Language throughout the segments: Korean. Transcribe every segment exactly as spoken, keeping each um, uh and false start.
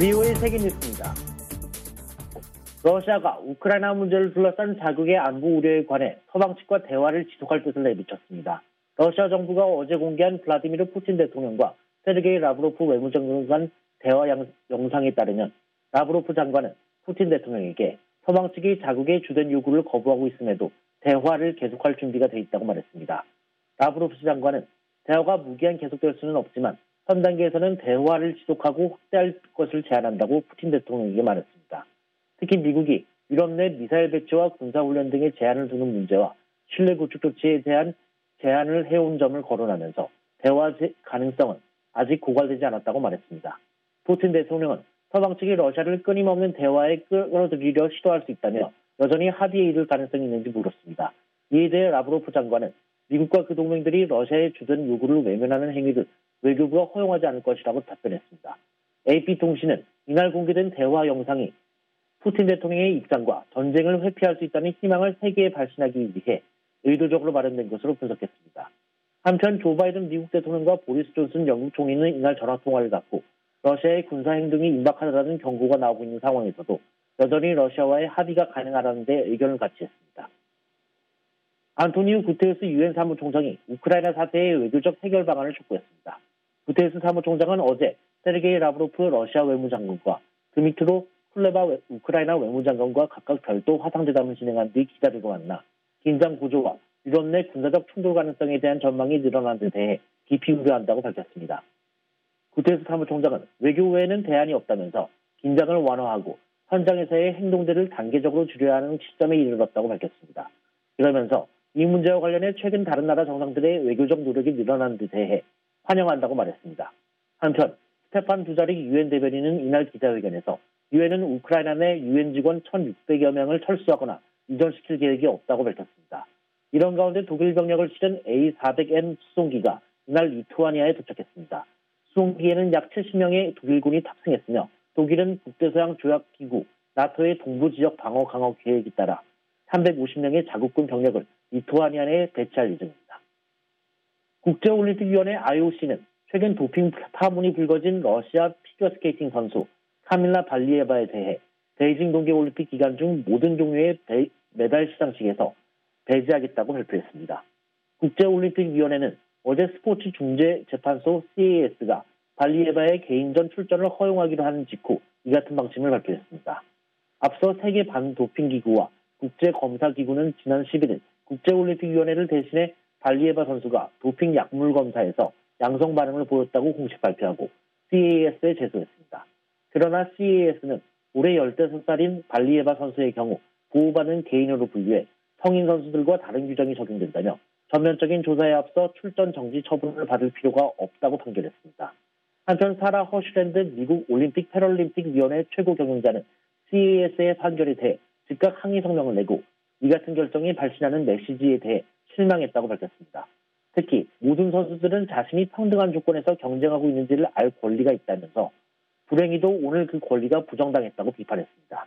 브이오에이 세계뉴스입니다. 러시아가 우크라이나 문제를 둘러싼 자국의 안보 우려에 관해 서방 측과 대화를 지속할 뜻을 내비쳤습니다. 러시아 정부가 어제 공개한 블라디미르 푸틴 대통령과 세르게이 라브로프 외무장관 간 대화 영상에 따르면 라브로프 장관은 푸틴 대통령에게 서방 측이 자국의 주된 요구를 거부하고 있음에도 대화를 계속할 준비가 돼 있다고 말했습니다. 라브로프 장관은 대화가 무기한 계속될 수는 없지만 현 단계에서는 대화를 지속하고 확대할 것을 제안한다고 푸틴 대통령에게 말했습니다. 특히 미국이 유럽 내 미사일 배치와 군사훈련 등의 제한을 두는 문제와 신뢰 구축 조치에 대한 제안을 해온 점을 거론하면서 대화 가능성은 아직 고갈되지 않았다고 말했습니다. 푸틴 대통령은 서방 측이 러시아를 끊임없는 대화에 끌어들이려 시도할 수 있다며 여전히 합의에 이를 가능성이 있는지 물었습니다. 이에 대해 라브로프 장관은 미국과 그 동맹들이 러시아의 주된 요구를 외면하는 행위를 외교부가 허용하지 않을 것이라고 답변했습니다. 에이피통신은 이날 공개된 대화 영상이 푸틴 대통령의 입장과 전쟁을 회피할 수 있다는 희망을 세계에 발신하기 위해 의도적으로 마련된 것으로 분석했습니다. 한편 조 바이든 미국 대통령과 보리스 존슨 영국 총리는 이날 전화통화를 갖고 러시아의 군사 행동이 임박하다는 경고가 나오고 있는 상황에서도 여전히 러시아와의 합의가 가능하다는 데 의견을 같이 했습니다. 안토니우 구테레스 유엔 사무총장이 우크라이나 사태의 외교적 해결 방안을 촉구했습니다. 구테레스 사무총장은 어제 세르게이 라브로프 러시아 외무장관과 드미트로 쿨레바 우크라이나 외무장관과 각각 별도 화상대담을 진행한 뒤 기자들과 만나 긴장 구조와 유럽 내 군사적 충돌 가능성에 대한 전망이 늘어난 데 대해 깊이 우려한다고 밝혔습니다. 구테레스 사무총장은 외교 외에는 대안이 없다면서 긴장을 완화하고 현장에서의 행동들을 단계적으로 줄여야 하는 시점에 이르렀다고 밝혔습니다. 그러면서 이 문제와 관련해 최근 다른 나라 정상들의 외교적 노력이 늘어난 데 대해 환영한다고 말했습니다. 한편 스테판 두자릭 유엔 대변인은 이날 기자회견에서 유엔은 우크라이나 내 유엔 직원 천육백여 명을 철수하거나 이전시킬 계획이 없다고 밝혔습니다. 이런 가운데 독일 병력을 실은 에이 사백 엠 수송기가 이날 리투아니아에 도착했습니다. 수송기에는 약 칠십 명의 독일군이 탑승했으며 독일은 북대서양 조약기구 나토의 동부지역 방어 강화 계획에 따라 삼백오십 명의 자국군 병력을 리투아니아에 배치할 예정입니다. 국제올림픽위원회 아이오씨는 최근 도핑 파문이 불거진 러시아 피겨스케이팅 선수 카밀라 발리에바에 대해 베이징 동계올림픽 기간 중 모든 종류의 배, 메달 시상식에서 배제하겠다고 발표했습니다. 국제올림픽위원회는 어제 스포츠 중재재판소 씨에이에스가 발리에바의 개인전 출전을 허용하기로 한 직후 이 같은 방침을 발표했습니다. 앞서 세계 반도핑기구와 국제검사기구는 지난 십일 일 국제올림픽위원회를 대신해 발리에바 선수가 도핑 약물 검사에서 양성 반응을 보였다고 공식 발표하고 씨에이에스에 제소했습니다. 그러나 씨에이에스는 올해 열다섯 살인 발리에바 선수의 경우 보호받는 개인으로 분류해 성인 선수들과 다른 규정이 적용된다며 전면적인 조사에 앞서 출전 정지 처분을 받을 필요가 없다고 판결했습니다. 한편 사라 허슐랜드 미국 올림픽 패럴림픽 위원회 최고 경영자는 씨에이에스의 판결에 대해 즉각 항의 성명을 내고 이 같은 결정이 발신하는 메시지에 대해 실망했다고 밝혔습니다. 특히 모든 선수들은 자신이 평등한 조건에서 경쟁하고 있는지를 알 권리가 있다면서 불행히도 오늘 그 권리가 부정당했다고 비판했습니다.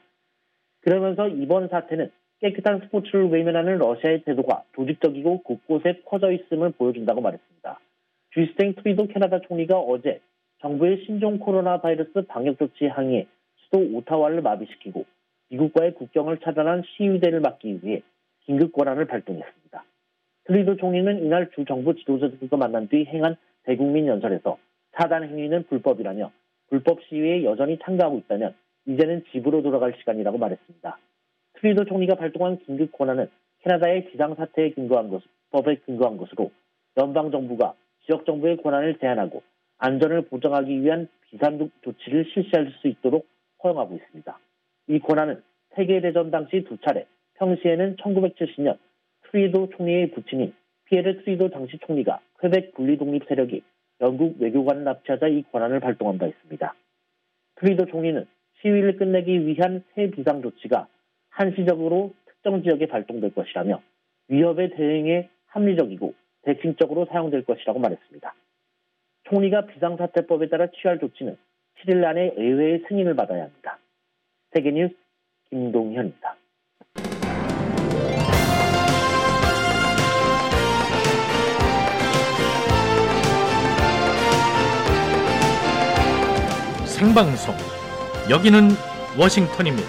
그러면서 이번 사태는 깨끗한 스포츠를 외면하는 러시아의 태도가 조직적이고 곳곳에 퍼져 있음을 보여준다고 말했습니다. 주스틴 트루도 캐나다 총리가 어제 정부의 신종 코로나 바이러스 방역 조치에 항의해 수도 오타와를 마비시키고 미국과의 국경을 차단한 시위대를 막기 위해 긴급 권한을 발동했습니다. 트루도 총리는 이날 주 정부 지도자들과 만난 뒤 행한 대국민 연설에서 차단 행위는 불법이라며 불법 시위에 여전히 참가하고 있다면 이제는 집으로 돌아갈 시간이라고 말했습니다. 트루도 총리가 발동한 긴급 권한은 캐나다의 비상사태에 근거한 것, 법에 근거한 것으로 연방정부가 지역정부의 권한을 제한하고 안전을 보장하기 위한 비상 조치를 실시할 수 있도록 허용하고 있습니다. 이 권한은 세계대전 당시 두 차례, 평시에는 천구백칠십 년 트루도 총리의 부친인 피에르 트루도 당시 총리가 퀘벡 분리독립 세력이 영국 외교관을 납치하자 이 권한을 발동한 바 있습니다. 트루도 총리는 시위를 끝내기 위한 새 비상 조치가 한시적으로 특정 지역에 발동될 것이라며 위협의 대응에 합리적이고 대칭적으로 사용될 것이라고 말했습니다. 총리가 비상사태법에 따라 취할 조치는 칠 일 안에 의회의 승인을 받아야 합니다. 세계뉴스 김동현입니다. 생방송 여기는 워싱턴입니다.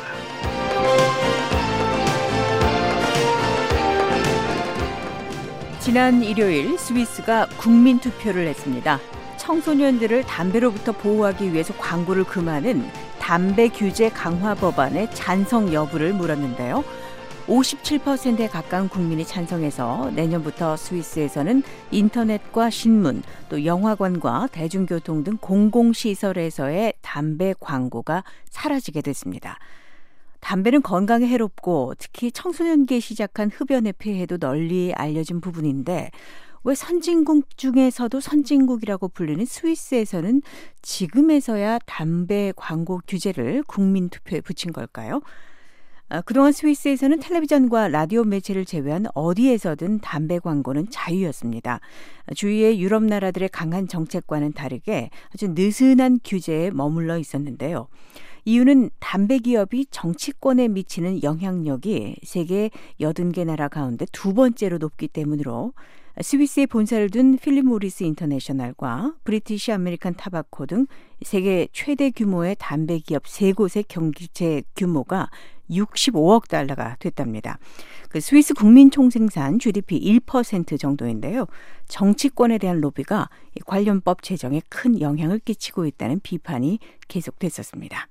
지난 일요일 스위스가 국민투표를 했습니다. 청소년들을 담배로부터 보호하기 위해서 광고를 금하는 담배 규제 강화 법안의 찬성 여부를 물었는데요. 오십칠 퍼센트에 가까운 국민이 찬성해서 내년부터 스위스에서는 인터넷과 신문, 또 영화관과 대중교통 등 공공시설에서의 담배 광고가 사라지게 됐습니다. 담배는 건강에 해롭고 특히 청소년기에 시작한 흡연의 폐해도 널리 알려진 부분인데 왜 선진국 중에서도 선진국이라고 불리는 스위스에서는 지금에서야 담배 광고 규제를 국민투표에 붙인 걸까요? 그동안 스위스에서는 텔레비전과 라디오 매체를 제외한 어디에서든 담배 광고는 자유였습니다. 주위의 유럽 나라들의 강한 정책과는 다르게 아주 느슨한 규제에 머물러 있었는데요. 이유는 담배 기업이 정치권에 미치는 영향력이 세계 여든 개 나라 가운데 두 번째로 높기 때문으로 스위스에 본사를 둔 필립 모리스 인터내셔널과 브리티시 아메리칸 타바코 등 세계 최대 규모의 담배 기업 세 곳의 경제 규모가 육십오억 달러가 됐답니다. 그 스위스 국민 총생산 지디피 일 퍼센트 정도인데요. 정치권에 대한 로비가 관련법 제정에 큰 영향을 끼치고 있다는 비판이 계속됐었습니다.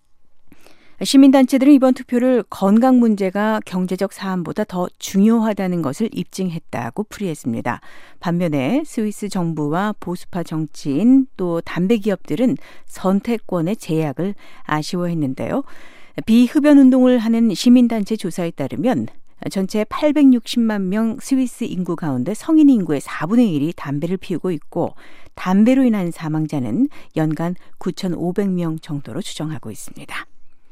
시민단체들은 이번 투표를 건강 문제가 경제적 사안보다 더 중요하다는 것을 입증했다고 풀이했습니다. 반면에 스위스 정부와 보수파 정치인 또 담배 기업들은 선택권의 제약을 아쉬워했는데요. 비흡연 운동을 하는 시민단체 조사에 따르면 전체 팔백육십만 명 스위스 인구 가운데 성인 인구의 사분의 일이 담배를 피우고 있고 담배로 인한 사망자는 연간 구천오백 명 정도로 추정하고 있습니다.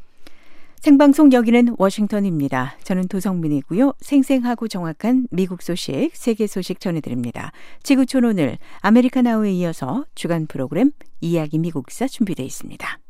생방송 여기는 워싱턴입니다. 저는 도성민이고요. 생생하고 정확한 미국 소식, 세계 소식 전해드립니다. 지구촌 오늘 아메리카 나우에 이어서 주간 프로그램 이야기 미국사 준비되어 있습니다.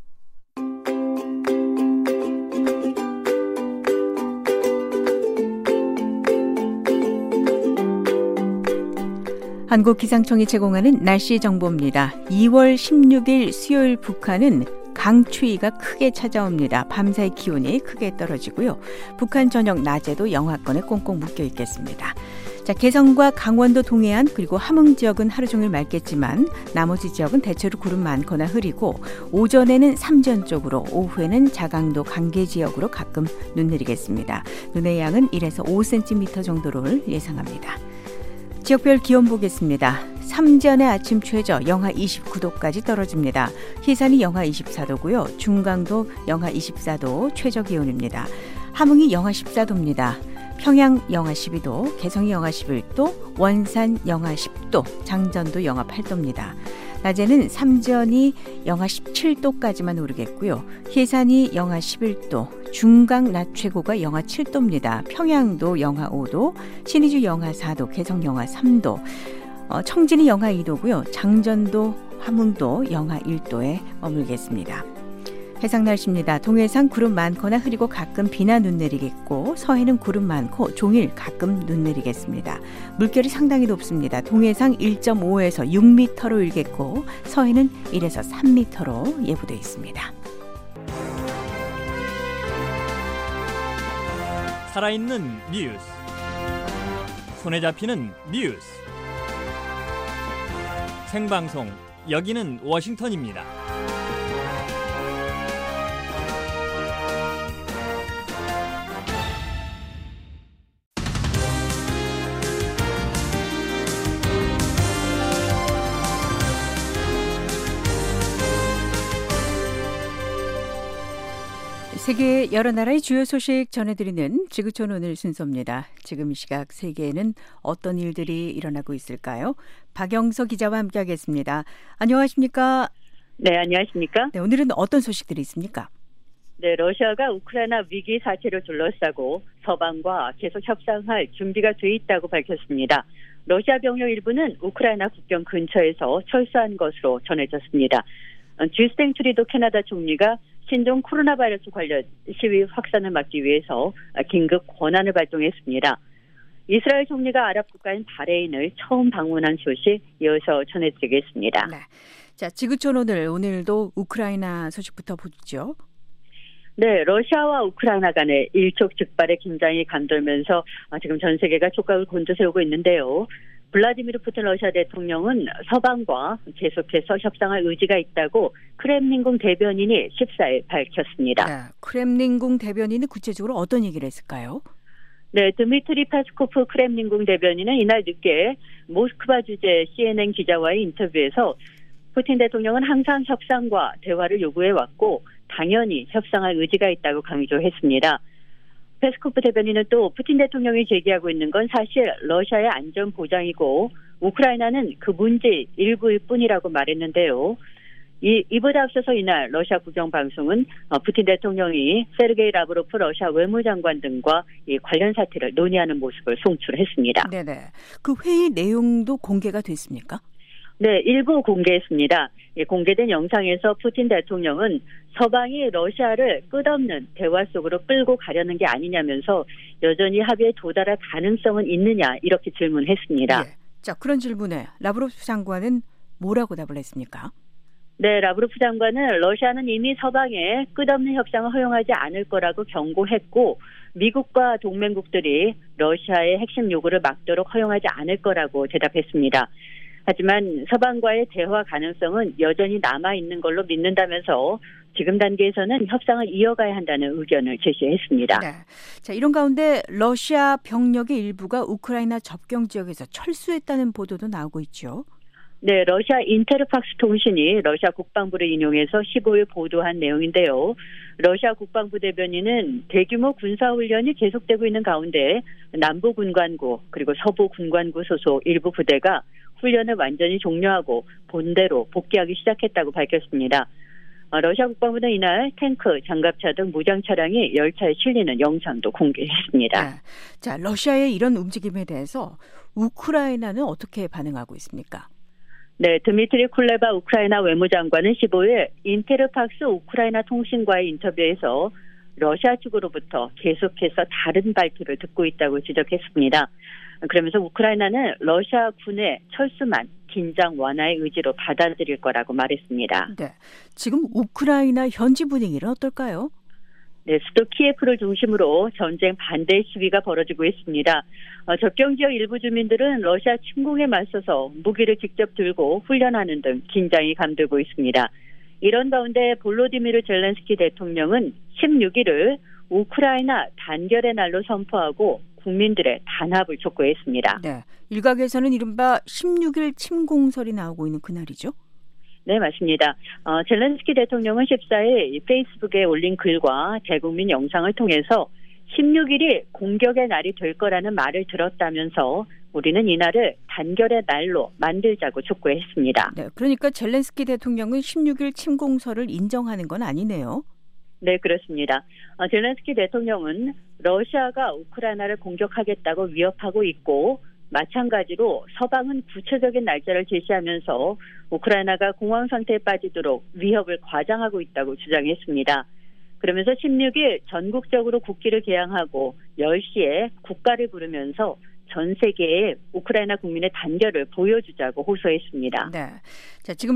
한국기상청이 제공하는 날씨 정보입니다. 이월 십육일 수요일 북한은 강추위가 크게 찾아옵니다. 밤사이 기온이 크게 떨어지고요. 북한 저녁 낮에도 영하권에 꽁꽁 묶여 있겠습니다. 자, 개성과 강원도 동해안 그리고 함흥 지역은 하루 종일 맑겠지만 나머지 지역은 대체로 구름 많거나 흐리고 오전에는 삼전 쪽으로 오후에는 자강도 강계 지역으로 가끔 눈 내리겠습니다. 눈의 양은 일에서 오 센티미터 정도를 예상합니다. 지역별 기온 보겠습니다. 삼전의 아침 최저 영하 이십구 도까지 떨어집니다. 희산이 영하 이십사 도고요. 중강도 영하 이십사 도 최저 기온입니다. 함흥이 영하 십사 도입니다. 평양 영하 십이 도, 개성이 영하 십일 도, 원산 영하 십 도, 장전도 영하 팔 도입니다. 낮에는 삼전이 영하 십칠 도까지만 오르겠고요. 희산이 영하 십일 도, 중강 낮 최고가 영하 칠 도입니다. 평양도 영하 오 도, 신의주 영하 사 도, 개성 영하 삼 도, 어, 청진이 영하 이 도고요. 장전도, 함흥도 영하 일 도에 머물겠습니다. 해상 날씨입니다. 동해상 구름 많거나 흐리고 가끔 비나 눈 내리겠고 서해는 구름 많고 종일 가끔 눈 내리겠습니다. 물결이 상당히 높습니다. 동해상 일 점 오에서 육 미터로 일겠고 서해는 일에서 삼 미터로 예보되어 있습니다. 살아있는 뉴스, 손에 잡히는 뉴스, 생방송 여기는 워싱턴입니다. 세계 여러 나라의 주요 소식 전해드리는 지구촌 오늘 순서입니다. 지금 이 시각 세계에는 어떤 일들이 일어나고 있을까요? 박영서 기자와 함께하겠습니다. 안녕하십니까? 네, 안녕하십니까? 네, 오늘은 어떤 소식들이 있습니까? 네, 러시아가 우크라이나 위기 사태를 둘러싸고 서방과 계속 협상할 준비가 돼 있다고 밝혔습니다. 러시아 병력 일부는 우크라이나 국경 근처에서 철수한 것으로 전해졌습니다. 주스틴 트리도 캐나다 총리가 신종 코로나 바이러스 관련 시위 확산을 막기 위해서 긴급 권한을 발동했습니다. 이스라엘 총리가 아랍 국가인 바레인을 처음 방문한 소식 이어서 전해드리겠습니다. 네. 자, 지구촌 오늘 오늘도 우크라이나 소식부터 보죠. 네, 러시아와 우크라이나 간의 일촉즉발의 긴장이 감돌면서 지금 전 세계가 촉각을 곤두세우고 있는데요. 블라디미르 푸틴 러시아 대통령은 서방과 계속해서 협상할 의지가 있다고 크렘린궁 대변인이 십사일 밝혔습니다. 네, 크렘린궁 대변인은 구체적으로 어떤 얘기를 했을까요? 네, 드미트리 페스코프 크렘린궁 대변인은 이날 늦게 모스크바 주재 씨엔엔 기자와의 인터뷰에서 푸틴 대통령은 항상 협상과 대화를 요구해왔고 당연히 협상할 의지가 있다고 강조했습니다. 페스코프 대변인은 또 푸틴 대통령이 제기하고 있는 건 사실 러시아의 안전 보장이고 우크라이나는 그 문제 일부일 뿐이라고 말했는데요. 이, 이보다 앞서서 이날 러시아 국영방송은 푸틴 대통령이 세르게이 라브로프 러시아 외무장관 등과 이 관련 사태를 논의하는 모습을 송출했습니다. 네네. 그 회의 내용도 공개가 됐습니까? 네, 일부 공개했습니다. 공개된 영상에서 푸틴 대통령은 서방이 러시아를 끝없는 대화 속으로 끌고 가려는 게 아니냐면서 여전히 합의에 도달할 가능성은 있느냐 이렇게 질문했습니다. 네. 자, 그런 질문에 라브로프 장관은 뭐라고 답을 했습니까? 네, 라브로프 장관은 러시아는 이미 서방에 끝없는 협상을 허용하지 않을 거라고 경고했고 미국과 동맹국들이 러시아의 핵심 요구를 막도록 허용하지 않을 거라고 대답했습니다. 하지만 서방과의 대화 가능성은 여전히 남아있는 걸로 믿는다면서 지금 단계에서는 협상을 이어가야 한다는 의견을 제시했습니다. 네. 자, 이런 가운데 러시아 병력의 일부가 우크라이나 접경 지역에서 철수했다는 보도도 나오고 있죠. 네, 러시아 인테르팍스 통신이 러시아 국방부를 인용해서 십오일 보도한 내용인데요. 러시아 국방부 대변인은 대규모 군사훈련이 계속되고 있는 가운데 남부 군관구 그리고 서부 군관구 소속 일부 부대가 훈련을 완전히 종료하고 본대로 복귀하기 시작했다고 밝혔습니다. 러시아 국방부는 이날 탱크, 장갑차 등 무장 차량이 열차에 실리는 영상도 공개했습니다. 네. 자, 러시아의 이런 움직임에 대해서 우크라이나는 어떻게 반응하고 있습니까? 네, 드미트리 쿨레바 우크라이나 외무장관은 십오일 인테르팍스 우크라이나 통신과의 인터뷰에서 러시아 측으로부터 계속해서 다른 발표를 듣고 있다고 지적했습니다. 그러면서 우크라이나는 러시아 군의 철수만 긴장 완화의 의지로 받아들일 거라고 말했습니다. 네, 지금 우크라이나 현지 분위기는 어떨까요? 네, 수도 키예프를 중심으로 전쟁 반대 시위가 벌어지고 있습니다. 어, 접경 지역 일부 주민들은 러시아 침공에 맞서서 무기를 직접 들고 훈련하는 등 긴장이 감돌고 있습니다. 이런 가운데 볼로디미르 젤렌스키 대통령은 십육일을 우크라이나 단결의 날로 선포하고 국민들의 단합을 촉구했습니다. 네, 일각에서는 이른바 십육일 침공설이 나오고 있는 그날이죠? 네, 맞습니다. 어, 젤렌스키 대통령은 십사일 페이스북에 올린 글과 대국민 영상을 통해서 십육일이 공격의 날이 될 거라는 말을 들었다면서 우리는 이날을 단결의 날로 만들자고 촉구했습니다. 네, 그러니까 젤렌스키 대통령은 십육일 침공설을 인정하는 건 아니네요. 네, 그렇습니다. 어, 젤렌스키 대통령은 러시아가 우크라이나를 공격하겠다고 위협하고 있고 마찬가지로 서방은 구체적인 날짜를 제시하면서 우크라이나가 공황 상태에 빠지도록 위협을 과장하고 있다고 주장했습니다. 그러면서 십육일 전국적으로 국기를 개항하고 열 시에 국가를 부르면서 전 세계에 우크라이나 국민의 단결을 보여주자고 호소했습니다. 네, 자, 지금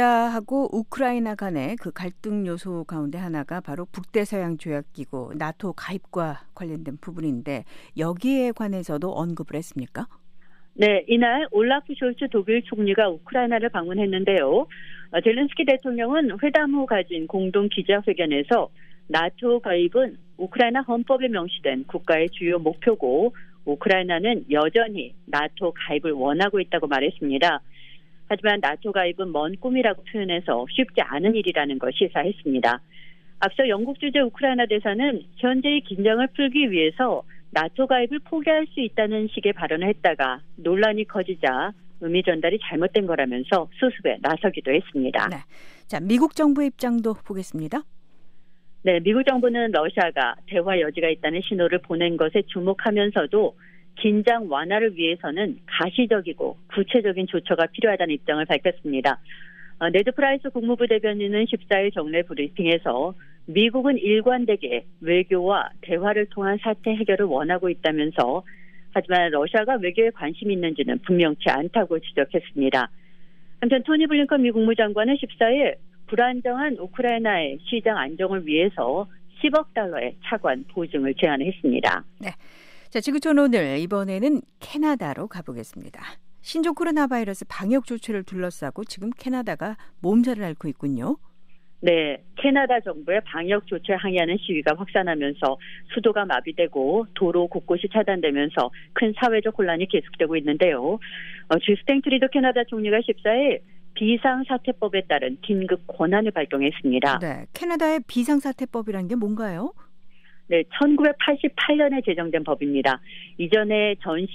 러시아하고 우크라이나 간의 그 갈등 요소 가운데 하나가 바로 북대서양 조약기구 나토 가입과 관련된 부분인데 여기에 관해서도 언급을 했습니까? 네, 이날 올라프 숄츠 독일 총리가 우크라이나를 방문했는데요. 젤렌스키 대통령은 회담 후 가진 공동 기자회견에서 나토 가입은 우크라이나 헌법에 명시된 국가의 주요 목표고 우크라이나는 여전히 나토 가입을 원하고 있다고 말했습니다. 하지만 나토 가입은 먼 꿈이라고 표현해서 쉽지 않은 일이라는 걸 시사했습니다. 앞서 영국 주재 우크라이나 대사는 현재의 긴장을 풀기 위해서 나토 가입을 포기할 수 있다는 식의 발언을 했다가 논란이 커지자 의미 전달이 잘못된 거라면서 수습에 나서기도 했습니다. 네, 자, 미국 정부의 입장도 보겠습니다. 네, 미국 정부는 러시아가 대화 여지가 있다는 신호를 보낸 것에 주목하면서도 긴장 완화를 위해서는 가시적이고 구체적인 조처가 필요하다는 입장을 밝혔습니다. 어, 네드 프라이스 국무부 대변인은 십사일 정례 브리핑에서 미국은 일관되게 외교와 대화를 통한 사태 해결을 원하고 있다면서 하지만 러시아가 외교에 관심이 있는지는 분명치 않다고 지적했습니다. 한편 토니 블링컨 미 국무장관은 십사일 불안정한 우크라이나의 시장 안정을 위해서 십억 달러의 차관 보증을 제안했습니다. 네. 자, 지구촌 오늘 이번에는 캐나다로 가보겠습니다. 신종 코로나 바이러스 방역 조치를 둘러싸고 지금 캐나다가 몸살을 앓고 있군요. 네, 캐나다 정부의 방역 조치에 항의하는 시위가 확산하면서 수도가 마비되고 도로 곳곳이 차단되면서 큰 사회적 혼란이 계속되고 있는데요. 어, 주스틴 트루도 캐나다 총리가 십사일 비상사태법에 따른 긴급 권한을 발동했습니다. 네, 캐나다의 비상사태법이란 게 뭔가요? 네, 천구백팔십팔년에 제정된 법입니다. 이전에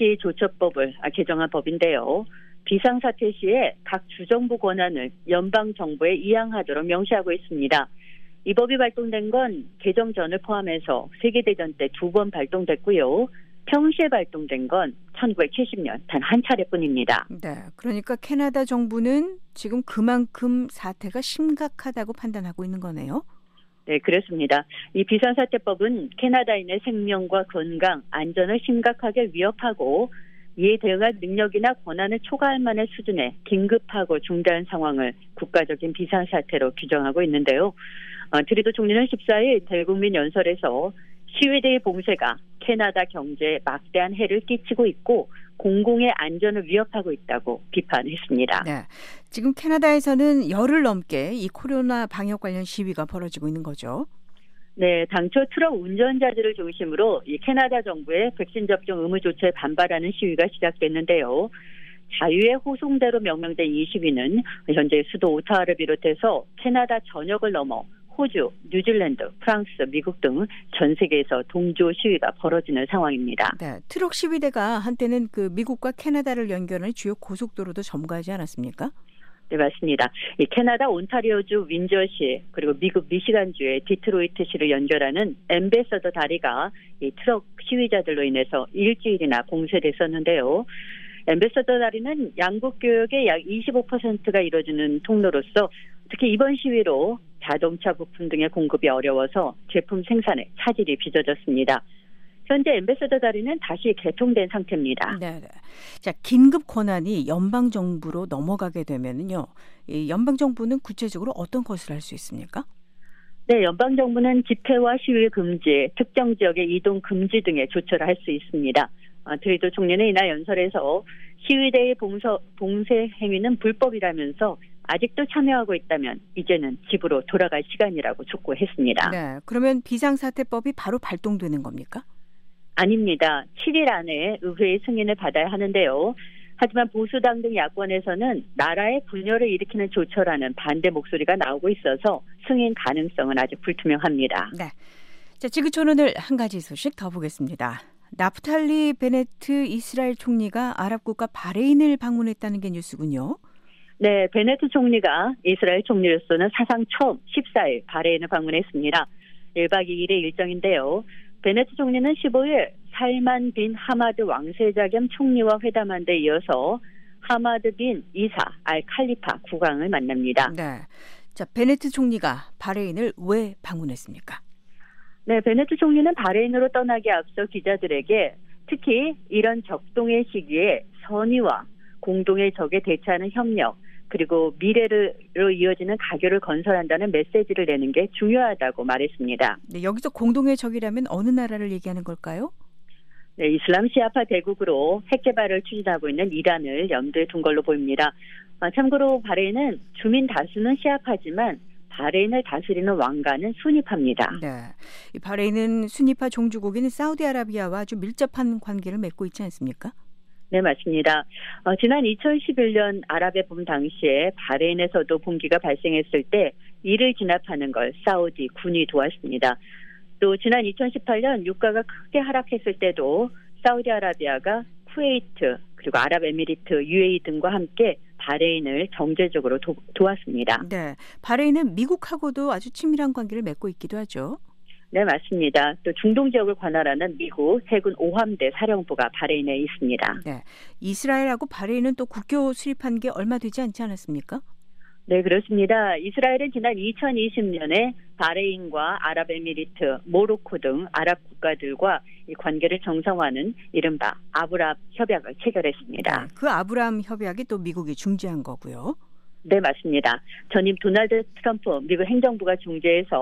전시조처법을 개정한 법인데요. 비상사태 시에 각 주정부 권한을 연방정부에 이양하도록 명시하고 있습니다. 이 법이 발동된 건 개정 전을 포함해서 세계대전 때 두 번 발동됐고요. 평시에 발동된 건 천구백칠십년 단 한 차례뿐입니다. 네, 그러니까 캐나다 정부는 지금 그만큼 사태가 심각하다고 판단하고 있는 거네요. 네, 그렇습니다. 이 비상사태법은 캐나다인의 생명과 건강, 안전을 심각하게 위협하고 이에 대응할 능력이나 권한을 초과할 만한 수준의 긴급하고 중대한 상황을 국가적인 비상사태로 규정하고 있는데요. 어, 트루도 총리는 십사일 대국민 연설에서 시위대의 봉쇄가 캐나다 경제에 막대한 해를 끼치고 있고 공공의 안전을 위협하고 있다고 비판했습니다. 네, 지금 캐나다에서는 열흘 넘게 이 코로나 방역 관련 시위가 벌어지고 있는 거죠. 네, 당초 트럭 운전자들을 중심으로 이 캐나다 정부의 백신 접종 의무 조치에 반발하는 시위가 시작됐는데요. 자유의 호송대로 명명된 이 시위는 현재 수도 오타와를 비롯해서 캐나다 전역을 넘어 호주, 뉴질랜드, 프랑스, 미국 등 전 세계에서 동조 시위가 벌어지는 상황입니다. 네, 트럭 시위대가 한때는 그 미국과 캐나다를 연결하는 주요 고속도로도 점거하지 않았습니까? 네, 맞습니다. 이 캐나다 온타리오주 윈저시 그리고 미국 미시간주의 디트로이트시를 연결하는 앰베서더 다리가 이 트럭 시위자들로 인해서 일주일이나 봉쇄됐었는데요. 앰베서더 다리는 양국 교역의 약 이십오 퍼센트가 이루어지는 통로로서 특히 이번 시위로 자동차 부품 등의 공급이 어려워서 제품 생산에 차질이 빚어졌습니다. 현재 앰베서더 다리는 다시 개통된 상태입니다. 네, 네. 자, 긴급 권한이 연방 정부로 넘어가게 되면은요, 이 연방 정부는 구체적으로 어떤 것을 할 수 있습니까? 네, 연방 정부는 집회와 시위 금지, 특정 지역의 이동 금지 등의 조처를 할 수 있습니다. 아, 트루도 총리는 이날 연설에서 시위대의 봉서, 봉쇄 행위는 불법이라면서 아직도 참여하고 있다면 이제는 집으로 돌아갈 시간이라고 촉구했습니다. 네, 그러면 비상사태법이 바로 발동되는 겁니까? 아닙니다. 칠일 안에 의회의 승인을 받아야 하는데요. 하지만 보수당 등 야권에서는 나라의 분열을 일으키는 조처라는 반대 목소리가 나오고 있어서 승인 가능성은 아직 불투명합니다. 네, 자, 지구촌 오늘 한 가지 소식 더 보겠습니다. 나프탈리 베네트 이스라엘 총리가 아랍 국가 바레인을 방문했다는 게 뉴스군요. 네, 베네트 총리가 이스라엘 총리로서는 사상 처음 십사일 바레인을 방문했습니다. 일박 이일의 일정인데요. 베네트 총리는 십오일 살만 빈 하마드 왕세자 겸 총리와 회담한 데 이어서 하마드 빈 이사 알 칼리파 국왕을 만납니다. 네, 자, 베네트 총리가 바레인을 왜 방문했습니까? 네, 베네트 총리는 바레인으로 떠나기 앞서 기자들에게 특히 이런 적동의 시기에 선의와 공동의 적에 대처하는 협력 그리고 미래로 이어지는 가교를 건설한다는 메시지를 내는 게 중요하다고 말했습니다. 네, 여기서 공동의 적이라면 어느 나라를 얘기하는 걸까요? 네, 이슬람 시아파 대국으로 핵 개발을 추진하고 있는 이란을 염두에 둔 걸로 보입니다. 아, 참고로 바레인은 주민 다수는 시아파지만 바레인을 다스리는 왕가는 수니파입니다. 네, 이 바레인은 수니파 종주국인 사우디아라비아와 아주 밀접한 관계를 맺고 있지 않습니까? 네, 맞습니다. 어, 지난 이천십일년 아랍의 봄 당시에 바레인에서도 붕괴가 발생했을 때 이를 진압하는 걸 사우디 군이 도왔습니다. 또 지난 이천십팔년 유가가 크게 하락했을 때도 사우디아라비아가 쿠웨이트 그리고 아랍에미리트, 유에이 등과 함께 바레인을 정제적으로 도, 도왔습니다. 네, 바레인은 미국하고도 아주 친밀한 관계를 맺고 있기도 하죠. 네, 맞습니다. 또 중동 지역을 관할하는 미국 해군 오함대 사령부가 바레인에 있습니다. 네, 이스라엘하고 바레인은 또 국교 수립한 게 얼마 되지 않지 않았습니까? 네, 그렇습니다. 이스라엘은 지난 이천이십년에 바레인과 아랍에미리트, 모로코 등 아랍 국가들과 이 관계를 정상화하는 이른바 아브라함 협약을 체결했습니다. 네, 그 아브라함 협약이 또 미국이 중재한 거고요. 네, 맞습니다. 전임 도널드 트럼프 미국 행정부가 중재해서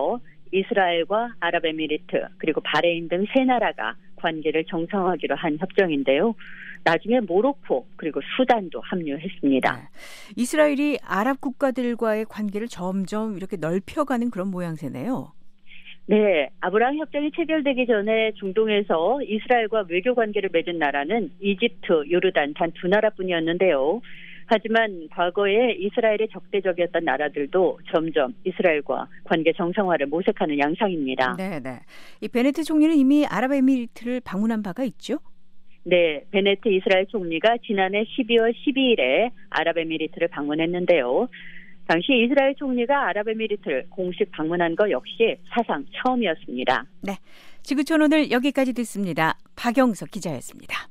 이스라엘과 아랍에미리트 그리고 바레인 등 세 나라가 관계를 정상화하기로 한 협정인데요. 나중에 모로코 그리고 수단도 합류했습니다. 네. 이스라엘이 아랍 국가들과의 관계를 점점 이렇게 넓혀가는 그런 모양새네요. 네, 아브라함 협정이 체결되기 전에 중동에서 이스라엘과 외교 관계를 맺은 나라는 이집트, 요르단 단 두 나라뿐이었는데요. 하지만 과거에 이스라엘에 적대적이었던 나라들도 점점 이스라엘과 관계 정상화를 모색하는 양상입니다. 네, 네. 이 베네트 총리는 이미 아랍에미리트를 방문한 바가 있죠? 네, 베네트 이스라엘 총리가 지난해 십이월 십이일에 아랍에미리트를 방문했는데요. 당시 이스라엘 총리가 아랍에미리트를 공식 방문한 것 역시 사상 처음이었습니다. 네, 지구촌 오늘 여기까지 듣습니다. 박영석 기자였습니다.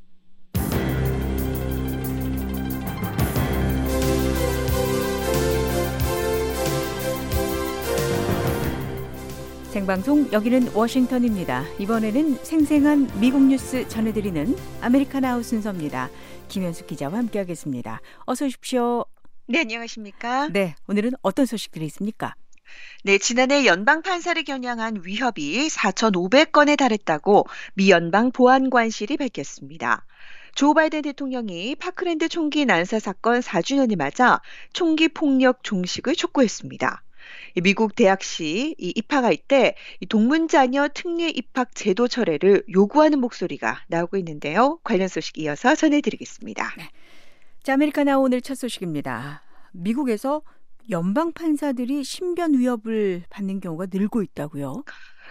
생방송 여기는 워싱턴입니다. 이번에는 생생한 미국 뉴스 전해드리는 아메리카나우 순서입니다. 김현숙 기자와 함께하겠습니다. 어서 오십시오. 네, 안녕하십니까? 네, 오늘은 어떤 소식들이 있습니까? 네, 지난해 연방 판사를 겨냥한 위협이 사천오백 건에 달했다고 미 연방 보안관실이 밝혔습니다. 조 바이든 대통령이 파크랜드 총기 난사 사건 사 주년을 맞아 총기 폭력 종식을 촉구했습니다. 미국 대학시 입학할 때 동문자녀 특례 입학 제도 철회를 요구하는 목소리가 나오고 있는데요. 관련 소식 이어서 전해드리겠습니다. 네. 자, 아메리카나 오늘 첫 소식입니다. 미국에서 연방 판사들이 신변 위협을 받는 경우가 늘고 있다고요?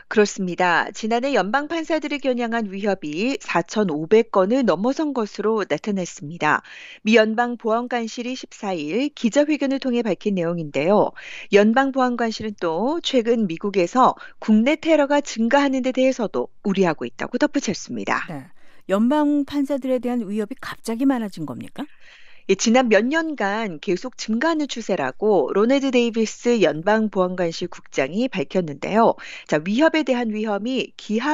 그렇습니다. 지난해 연방 판사들을 겨냥한 위협이 사천오백 건을 넘어선 것으로 나타났습니다. 미 연방보안관실이 십사일 기자회견을 통해 밝힌 내용인데요. 연방보안관실은 또 최근 미국에서 국내 테러가 증가하는 데 대해서도 우려하고 있다고 덧붙였습니다. 네. 연방 판사들에 대한 위협이 갑자기 많아진 겁니까? 예, 지난 몇 년간 계속 증가하는 추세라고 로널드 데이비스 연방보안관실 국장이 밝혔는데요. 자, 위협에 대한 위험이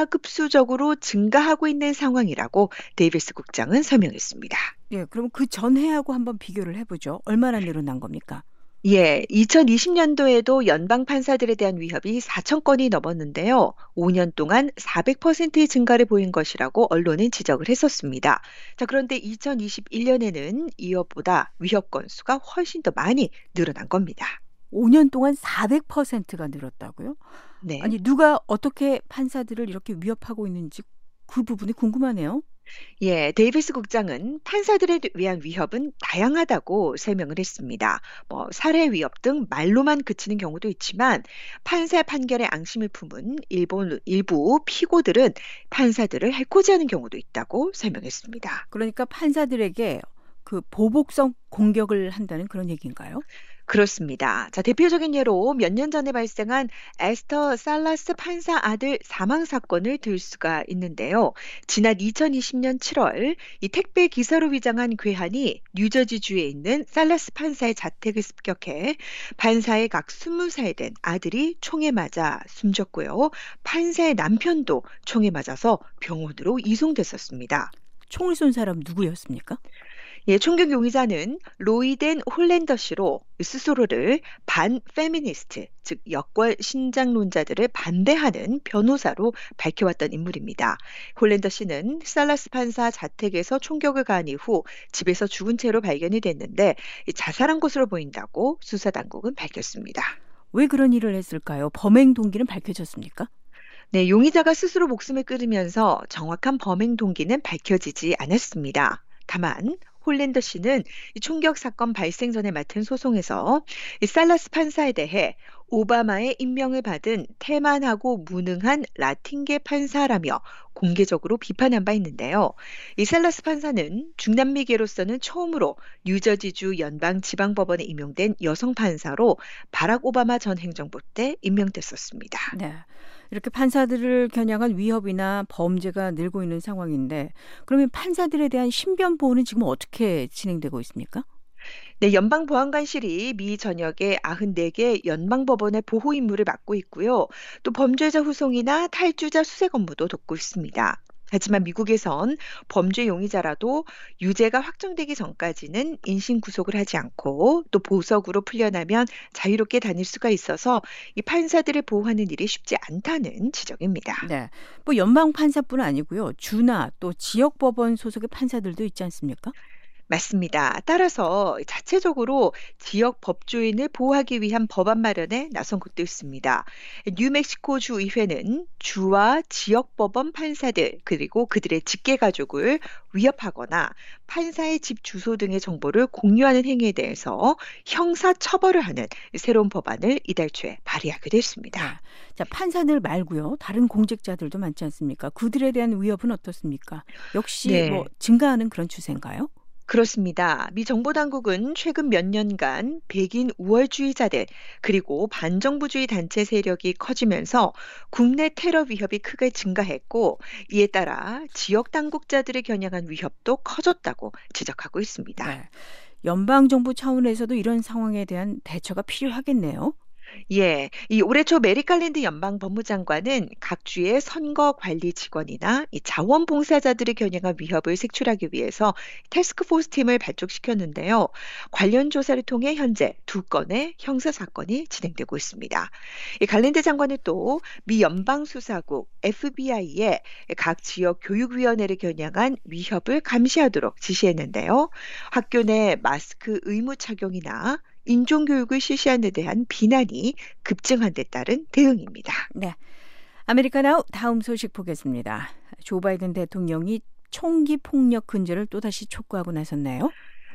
기하급수적으로 증가하고 있는 상황이라고 데이비스 국장은 설명했습니다. 예, 그럼 그 전해하고 한번 비교를 해보죠. 얼마나 늘어난 겁니까? 예, 이천이십 년도에도 연방 판사들에 대한 위협이 사천 건이 넘었는데요. 오 년 동안 사백 퍼센트의 증가를 보인 것이라고 언론은 지적을 했었습니다. 자, 그런데 이천이십일 년에는 이것보다 위협 건수가 훨씬 더 많이 늘어난 겁니다. 오 년 동안 사백 퍼센트가 늘었다고요? 네. 아니, 누가 어떻게 판사들을 이렇게 위협하고 있는지 그 부분이 궁금하네요. 예, 데이비스 국장은 판사들에 위한 위협은 다양하다고 설명을 했습니다. 뭐 살해 위협 등 말로만 그치는 경우도 있지만 판사 판결에 앙심을 품은 일본 일부 피고들은 판사들을 해코지 하는 경우도 있다고 설명했습니다. 그러니까 판사들에게 그 보복성 공격을 한다는 그런 얘기인가요? 그렇습니다. 자, 대표적인 예로 몇 년 전에 발생한 에스터 살라스 판사 아들 사망 사건을 들 수가 있는데요. 지난 이천이십 년 칠월 이 택배 기사로 위장한 괴한이 뉴저지주에 있는 살라스 판사의 자택을 습격해 판사의 각 스무 살 된 아들이 총에 맞아 숨졌고요. 판사의 남편도 총에 맞아서 병원으로 이송됐었습니다. 총을 쏜 사람 누구였습니까? 예, 총격 용의자는 로이덴 홀랜더 씨로 스스로를 반페미니스트, 즉 여권 신장론자들을 반대하는 변호사로 밝혀왔던 인물입니다. 홀랜더 씨는 살라스 판사 자택에서 총격을 가한 이후 집에서 죽은 채로 발견이 됐는데 자살한 것으로 보인다고 수사당국은 밝혔습니다. 왜 그런 일을 했을까요? 범행 동기는 밝혀졌습니까? 네, 용의자가 스스로 목숨을 끊으면서 정확한 범행 동기는 밝혀지지 않았습니다. 다만 홀랜더 씨는 총격 사건 발생 전에 맡은 소송에서 살라스 판사에 대해 오바마의 임명을 받은 태만하고 무능한 라틴계 판사라며 공개적으로 비판한 바 있는데요. 이 살라스 판사는 중남미계로서는 처음으로 뉴저지주 연방지방법원에 임용된 여성 판사로 바락 오바마 전 행정부 때 임명됐었습니다. 네. 이렇게 판사들을 겨냥한 위협이나 범죄가 늘고 있는 상황인데 그러면 판사들에 대한 신변 보호는 지금 어떻게 진행되고 있습니까? 네, 연방보안관실이 미 전역의 구십사 개 연방법원의 보호 임무를 맡고 있고요. 또 범죄자 후송이나 탈주자 수색 업무도 돕고 있습니다. 하지만 미국에선 범죄 용의자라도 유죄가 확정되기 전까지는 인신 구속을 하지 않고 또 보석으로 풀려나면 자유롭게 다닐 수가 있어서 이 판사들을 보호하는 일이 쉽지 않다는 지적입니다. 네, 뭐 연방 판사뿐 아니고요. 주나 또 지역 법원 소속의 판사들도 있지 않습니까? 맞습니다. 따라서 자체적으로 지역 법조인을 보호하기 위한 법안 마련에 나선 곳도 있습니다. 뉴멕시코 주 의회는 주와 지역 법원 판사들 그리고 그들의 직계 가족을 위협하거나 판사의 집 주소 등의 정보를 공유하는 행위에 대해서 형사 처벌을 하는 새로운 법안을 이달 초에 발의하기도 했습니다. 자, 판사들 말고요. 다른 공직자들도 많지 않습니까? 그들에 대한 위협은 어떻습니까? 역시 네. 뭐 증가하는 그런 추세인가요? 그렇습니다. 미 정보당국은 최근 몇 년간 백인 우월주의자들 그리고 반정부주의 단체 세력이 커지면서 국내 테러 위협이 크게 증가했고 이에 따라 지역 당국자들을 겨냥한 위협도 커졌다고 지적하고 있습니다. 네. 연방정부 차원에서도 이런 상황에 대한 대처가 필요하겠네요. 예, 이 올해 초 메릭 갈랜드 연방 법무장관은 각 주의 선거 관리 직원이나 이 자원봉사자들을 겨냥한 위협을 색출하기 위해서 태스크포스 팀을 발족시켰는데요. 관련 조사를 통해 현재 두 건의 형사 사건이 진행되고 있습니다. 이 갈랜드 장관은 또 미 연방수사국 에프비아이에 각 지역 교육위원회를 겨냥한 위협을 감시하도록 지시했는데요. 학교 내 마스크 의무 착용이나 인종교육을 실시하는 데 대한 비난이 급증한 데 따른 대응입니다. 네, 아메리카나우 다음 소식 보겠습니다. 조 바이든 대통령이 총기 폭력 근절을 또다시 촉구하고 나섰네요.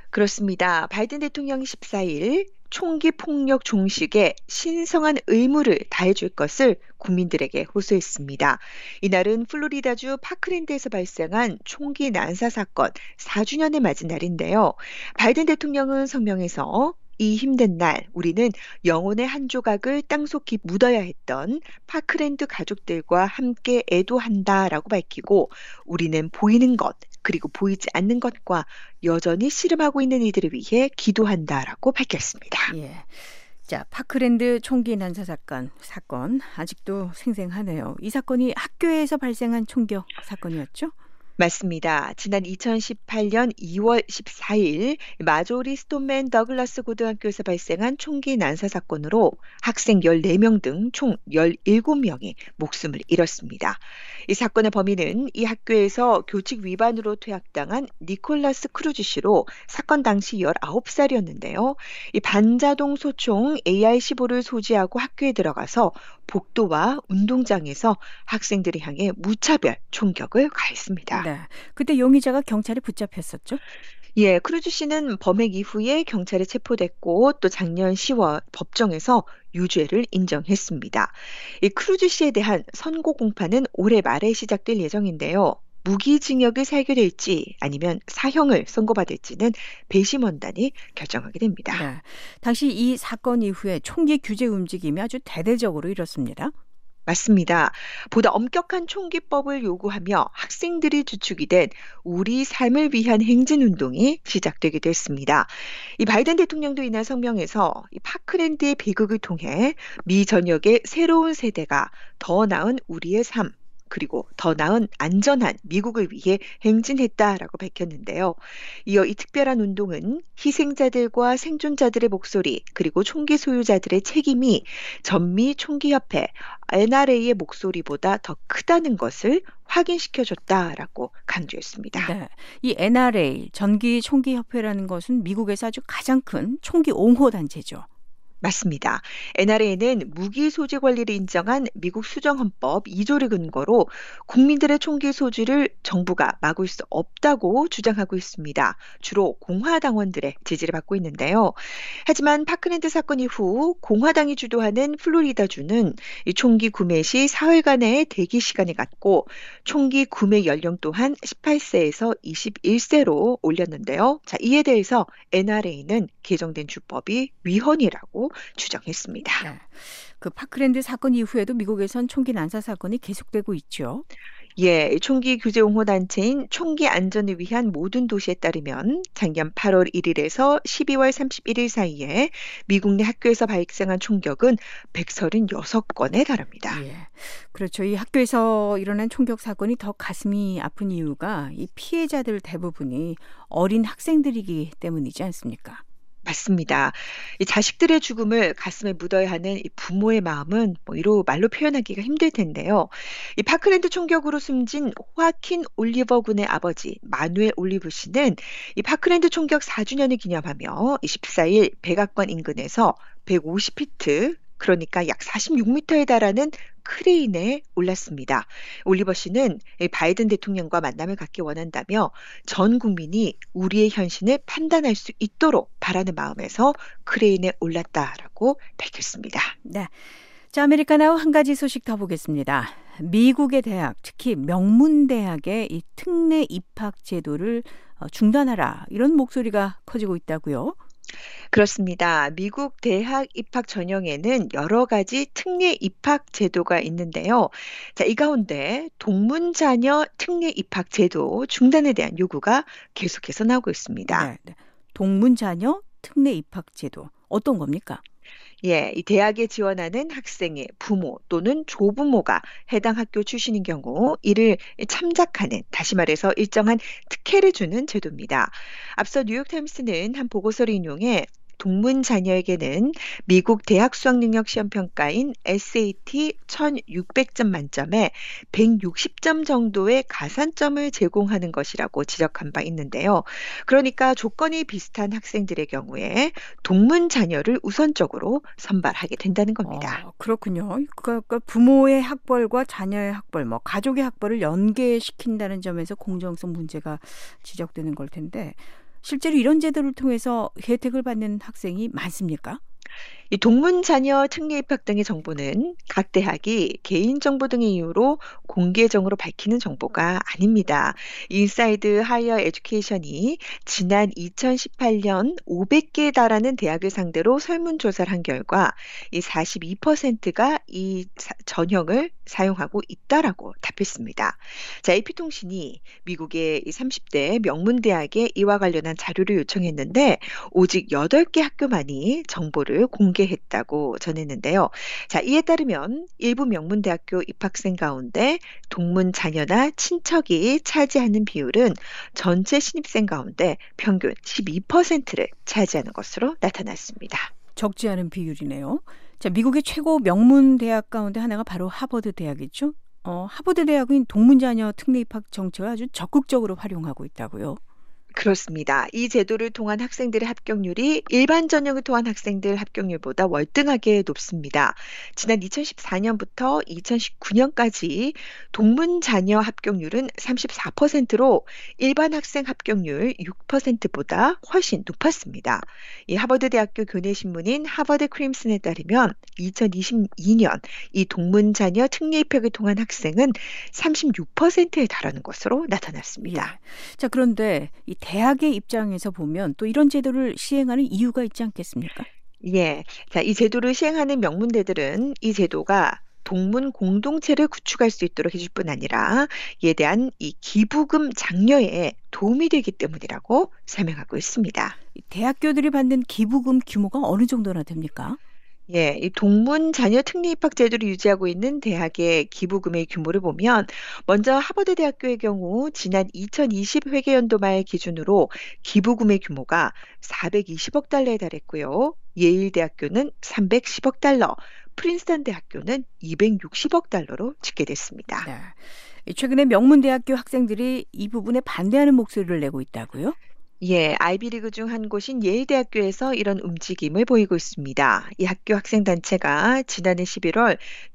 그렇습니다. 바이든 대통령이 십사일 총기 폭력 종식에 신성한 의무를 다해줄 것을 국민들에게 호소했습니다. 이날은 플로리다주 파크랜드에서 발생한 총기 난사 사건 사 주년을 맞은 날인데요. 바이든 대통령은 성명에서 이 힘든 날 우리는 영혼의 한 조각을 땅속히 묻어야 했던 파크랜드 가족들과 함께 애도한다라고 밝히고 우리는 보이는 것 그리고 보이지 않는 것과 여전히 씨름하고 있는 이들을 위해 기도한다라고 밝혔습니다. 예. 자, 파크랜드 총기 난사 사건, 사건 아직도 생생하네요. 이 사건이 학교에서 발생한 총격 사건이었죠? 맞습니다. 지난 이천십팔년 이월 십사일 마조리 스톤맨 더글라스 고등학교에서 발생한 총기 난사 사건으로 학생 열네 명 등 총 열일곱 명이 목숨을 잃었습니다. 이 사건의 범인은 이 학교에서 교칙 위반으로 퇴학당한 니콜라스 크루즈 씨로 사건 당시 열아홉 살이었는데요. 이 반자동 소총 에이알 십오를 소지하고 학교에 들어가서 복도와 운동장에서 학생들을 향해 무차별 총격을 가했습니다. 네, 그때 용의자가 경찰에 붙잡혔었죠? 예, 크루즈 씨는 범행 이후에 경찰에 체포됐고 또 작년 시월 법정에서 유죄를 인정했습니다. 이 크루즈 씨에 대한 선고 공판은 올해 말에 시작될 예정인데요. 무기징역을 살게 될지 아니면 사형을 선고받을지는 배심원단이 결정하게 됩니다. 네, 당시 이 사건 이후에 총기 규제 움직임이 아주 대대적으로 일었습니다. 맞습니다. 보다 엄격한 총기법을 요구하며 학생들이 주축이 된 우리 삶을 위한 행진운동이 시작되기도 했습니다. 이 바이든 대통령도 이날 성명에서 이 파크랜드의 비극을 통해 미 전역의 새로운 세대가 더 나은 우리의 삶 그리고 더 나은 안전한 미국을 위해 행진했다라고 밝혔는데요. 이어 이 특별한 운동은 희생자들과 생존자들의 목소리 그리고 총기 소유자들의 책임이 전미 총기협회 엔알에이의 목소리보다 더 크다는 것을 확인시켜줬다라고 강조했습니다. 네, 이 엔알에이 전기 총기협회라는 것은 미국에서 아주 가장 큰 총기 옹호 단체죠. 맞습니다. 엔알에이는 무기 소지 권리를 인정한 미국 수정헌법 이조를 근거로 국민들의 총기 소지를 정부가 막을 수 없다고 주장하고 있습니다. 주로 공화당원들의 지지를 받고 있는데요. 하지만 파크랜드 사건 이후 공화당이 주도하는 플로리다주는 이 총기 구매 시 사흘간의 대기 시간이 갖고 총기 구매 연령 또한 십팔 세에서 이십일 세로 올렸는데요. 자, 이에 대해서 엔알에이는 개정된 주법이 위헌이라고 주장했습니다. 네, 그 파크랜드 사건 이후에도 미국에선 총기 난사 사건이 계속되고 있죠. 예, 총기 규제 옹호 단체인 총기 안전을 위한 모든 도시에 따르면 작년 팔월 일일에서 십이월 삼십일일 사이에 미국 내 학교에서 발생한 총격은 백삼십육 건에 달합니다. 예. 그렇죠. 이 학교에서 일어난 총격 사건이 더 가슴이 아픈 이유가 이 피해자들 대부분이 어린 학생들이기 때문이지 않습니까? 맞습니다. 이 자식들의 죽음을 가슴에 묻어야 하는 이 부모의 마음은 뭐 이로 말로 표현하기가 힘들 텐데요. 이 파크랜드 총격으로 숨진 호아킨 올리버 군의 아버지 마누엘 올리브 씨는 이 파크랜드 총격 사 주년을 기념하며 십사일 백악관 인근에서 백오십 피트 그러니까 약 사십육 미터에 달하는 크레인에 올랐습니다. 올리버 씨는 이 바이든 대통령과 만남을 갖기 원한다며 전 국민이 우리의 현신을 판단할 수 있도록 바라는 마음에서 크레인에 올랐다라고 밝혔습니다. 네. 자, 아메리카나우 한 가지 소식 더 보겠습니다. 미국의 대학, 특히 명문대학의 이 특례 입학 제도를 중단하라 이런 목소리가 커지고 있다고요? 그렇습니다. 미국 대학 입학 전형에는 여러 가지 특례 입학 제도가 있는데요. 자, 이 가운데 동문 자녀 특례 입학 제도 중단에 대한 요구가 계속해서 나오고 있습니다. 네, 네. 동문 자녀 특례 입학 제도 어떤 겁니까? 예, 이 대학에 지원하는 학생의 부모 또는 조부모가 해당 학교 출신인 경우 이를 참작하는, 다시 말해서 일정한 특혜를 주는 제도입니다. 앞서 뉴욕타임스는 한 보고서를 인용해 동문 자녀에게는 미국 대학 수학능력 시험 평가인 에스에이티 천육백 점 만점에 백육십 점 정도의 가산점을 제공하는 것이라고 지적한 바 있는데요. 그러니까 조건이 비슷한 학생들의 경우에 동문 자녀를 우선적으로 선발하게 된다는 겁니다. 어, 그렇군요. 그러니까 부모의 학벌과 자녀의 학벌, 뭐 가족의 학벌을 연계시킨다는 점에서 공정성 문제가 지적되는 걸 텐데 실제로 이런 제도를 통해서 혜택을 받는 학생이 많습니까? 이 동문 자녀 특례 입학 등의 정보는 각 대학이 개인정보 등의 이유로 공개적으로 밝히는 정보가 아닙니다. 인사이드 하이어 에듀케이션이 지난 이천십팔년 오백 개에 달하는 대학을 상대로 설문조사를 한 결과 이 사십이 퍼센트가 이 사, 전형을 사용하고 있다라고 답했습니다. 자, 에이피통신이 미국의 이 삼십 대 명문대학에 이와 관련한 자료를 요청했는데 오직 여덟 개 학교만이 정보를 공개했다고 전했는데요. 자, 이에 따르면 일부 명문대학교 입학생 가운데 동문 자녀나 친척이 차지하는 비율은 전체 신입생 가운데 평균 십이 퍼센트를 차지하는 것으로 나타났습니다. 적지 않은 비율이네요. 자, 미국의 최고 명문 대학 가운데 하나가 바로 하버드 대학이죠. 어, 하버드 대학은 동문 자녀 특례 입학 정책을 아주 적극적으로 활용하고 있다고요. 그렇습니다. 이 제도를 통한 학생들의 합격률이 일반 전형을 통한 학생들 합격률보다 월등하게 높습니다. 지난 이천십사년부터 이천십구년까지 동문 자녀 합격률은 삼십사 퍼센트로 일반 학생 합격률 육 퍼센트보다 훨씬 높았습니다. 이 하버드 대학교 교내신문인 하버드 크림슨에 따르면 이천이십이년 이 동문 자녀 특례 입학을 통한 학생은 삼십육 퍼센트에 달하는 것으로 나타났습니다. 예. 자, 그런데 이 대학의 입장에서 보면 또 이런 제도를 시행하는 이유가 있지 않겠습니까? 예. 자, 이 제도를 시행하는 명문대들은 이 제도가 동문 공동체를 구축할 수 있도록 해줄 뿐 아니라 이에 대한 이 기부금 장려에 도움이 되기 때문이라고 설명하고 있습니다. 대학교들이 받는 기부금 규모가 어느 정도나 됩니까? 예, 이 동문 자녀 특례 입학 제도를 유지하고 있는 대학의 기부금의 규모를 보면 먼저 하버드 대학교의 경우 지난 이천이십 회계연도 말 기준으로 기부금의 규모가 사백이십억 달러에 달했고요. 예일 대학교는 삼백십억 달러, 프린스턴 대학교는 이백육십억 달러로 집계됐습니다. 네. 최근에 명문대학교 학생들이 이 부분에 반대하는 목소리를 내고 있다고요? 예, 아이비리그 중 한 곳인 예일대학교에서 이런 움직임을 보이고 있습니다. 이 학교 학생단체가 지난해 십일월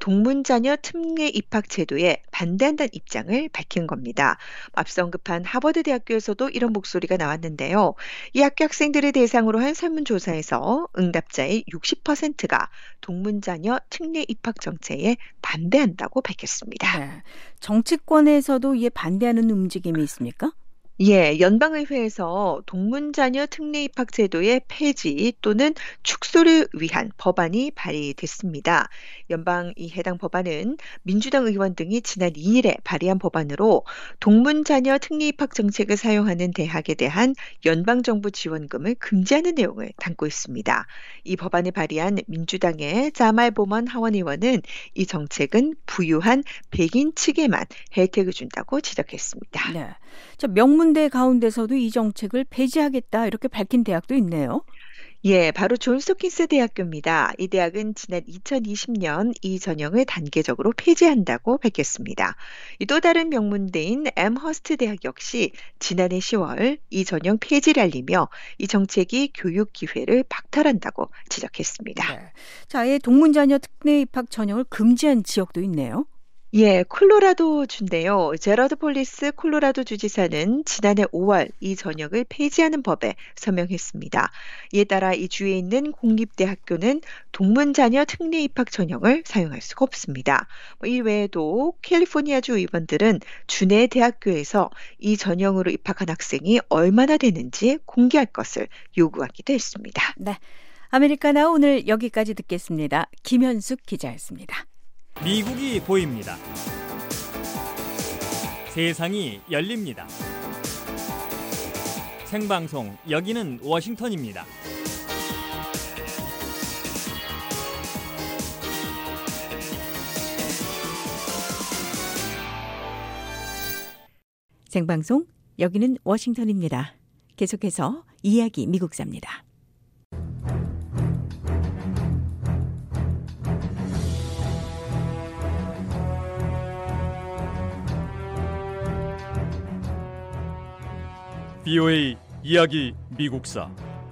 동문자녀 특례 입학 제도에 반대한다는 입장을 밝힌 겁니다. 앞서 언급한 하버드 대학교에서도 이런 목소리가 나왔는데요. 이 학교 학생들을 대상으로 한 설문조사에서 응답자의 육십 퍼센트가 동문자녀 특례 입학 정책에 반대한다고 밝혔습니다. 네. 정치권에서도 이에 반대하는 움직임이 있습니까? 예, 연방의회에서 동문자녀 특례입학 제도의 폐지 또는 축소를 위한 법안이 발의됐습니다. 연방 이 해당 법안은 민주당 의원 등이 지난 이 일에 발의한 법안으로 동문자녀 특례입학 정책을 사용하는 대학에 대한 연방정부 지원금을 금지하는 내용을 담고 있습니다. 이 법안을 발의한 민주당의 자말 보먼 하원 의원은 이 정책은 부유한 백인 측에만 혜택을 준다고 지적했습니다. 네. 자, 명문대 가운데서도 이 정책을 폐지하겠다 이렇게 밝힌 대학도 있네요. 예, 바로 존스 홉킨스 대학교입니다. 이 대학은 지난 이천이십 년 이 전형을 단계적으로 폐지한다고 밝혔습니다. 이 또 다른 명문대인 엠허스트 대학 역시 지난해 시월 이 전형 폐지를 알리며 이 정책이 교육 기회를 박탈한다고 지적했습니다. 네. 자, 아예 동문자녀 특례 입학 전형을 금지한 지역도 있네요. 예, 콜로라도 주인데요. 제러드 폴리스 콜로라도 주지사는 지난해 오월 이 전형을 폐지하는 법에 서명했습니다. 이에 따라 이 주에 있는 공립대학교는 동문자녀 특례 입학 전형을 사용할 수가 없습니다. 이 외에도 캘리포니아주 의원들은 주내 대학교에서 이 전형으로 입학한 학생이 얼마나 되는지 공개할 것을 요구하기도 했습니다. 네, 아메리카나 오늘 여기까지 듣겠습니다. 김현숙 기자였습니다. 미국이 보입니다. 세상이 열립니다. 생방송 여기는 워싱턴입니다. 생방송 여기는 워싱턴입니다. 계속해서 이야기 미국사입니다. 비오에이 이야기 미국사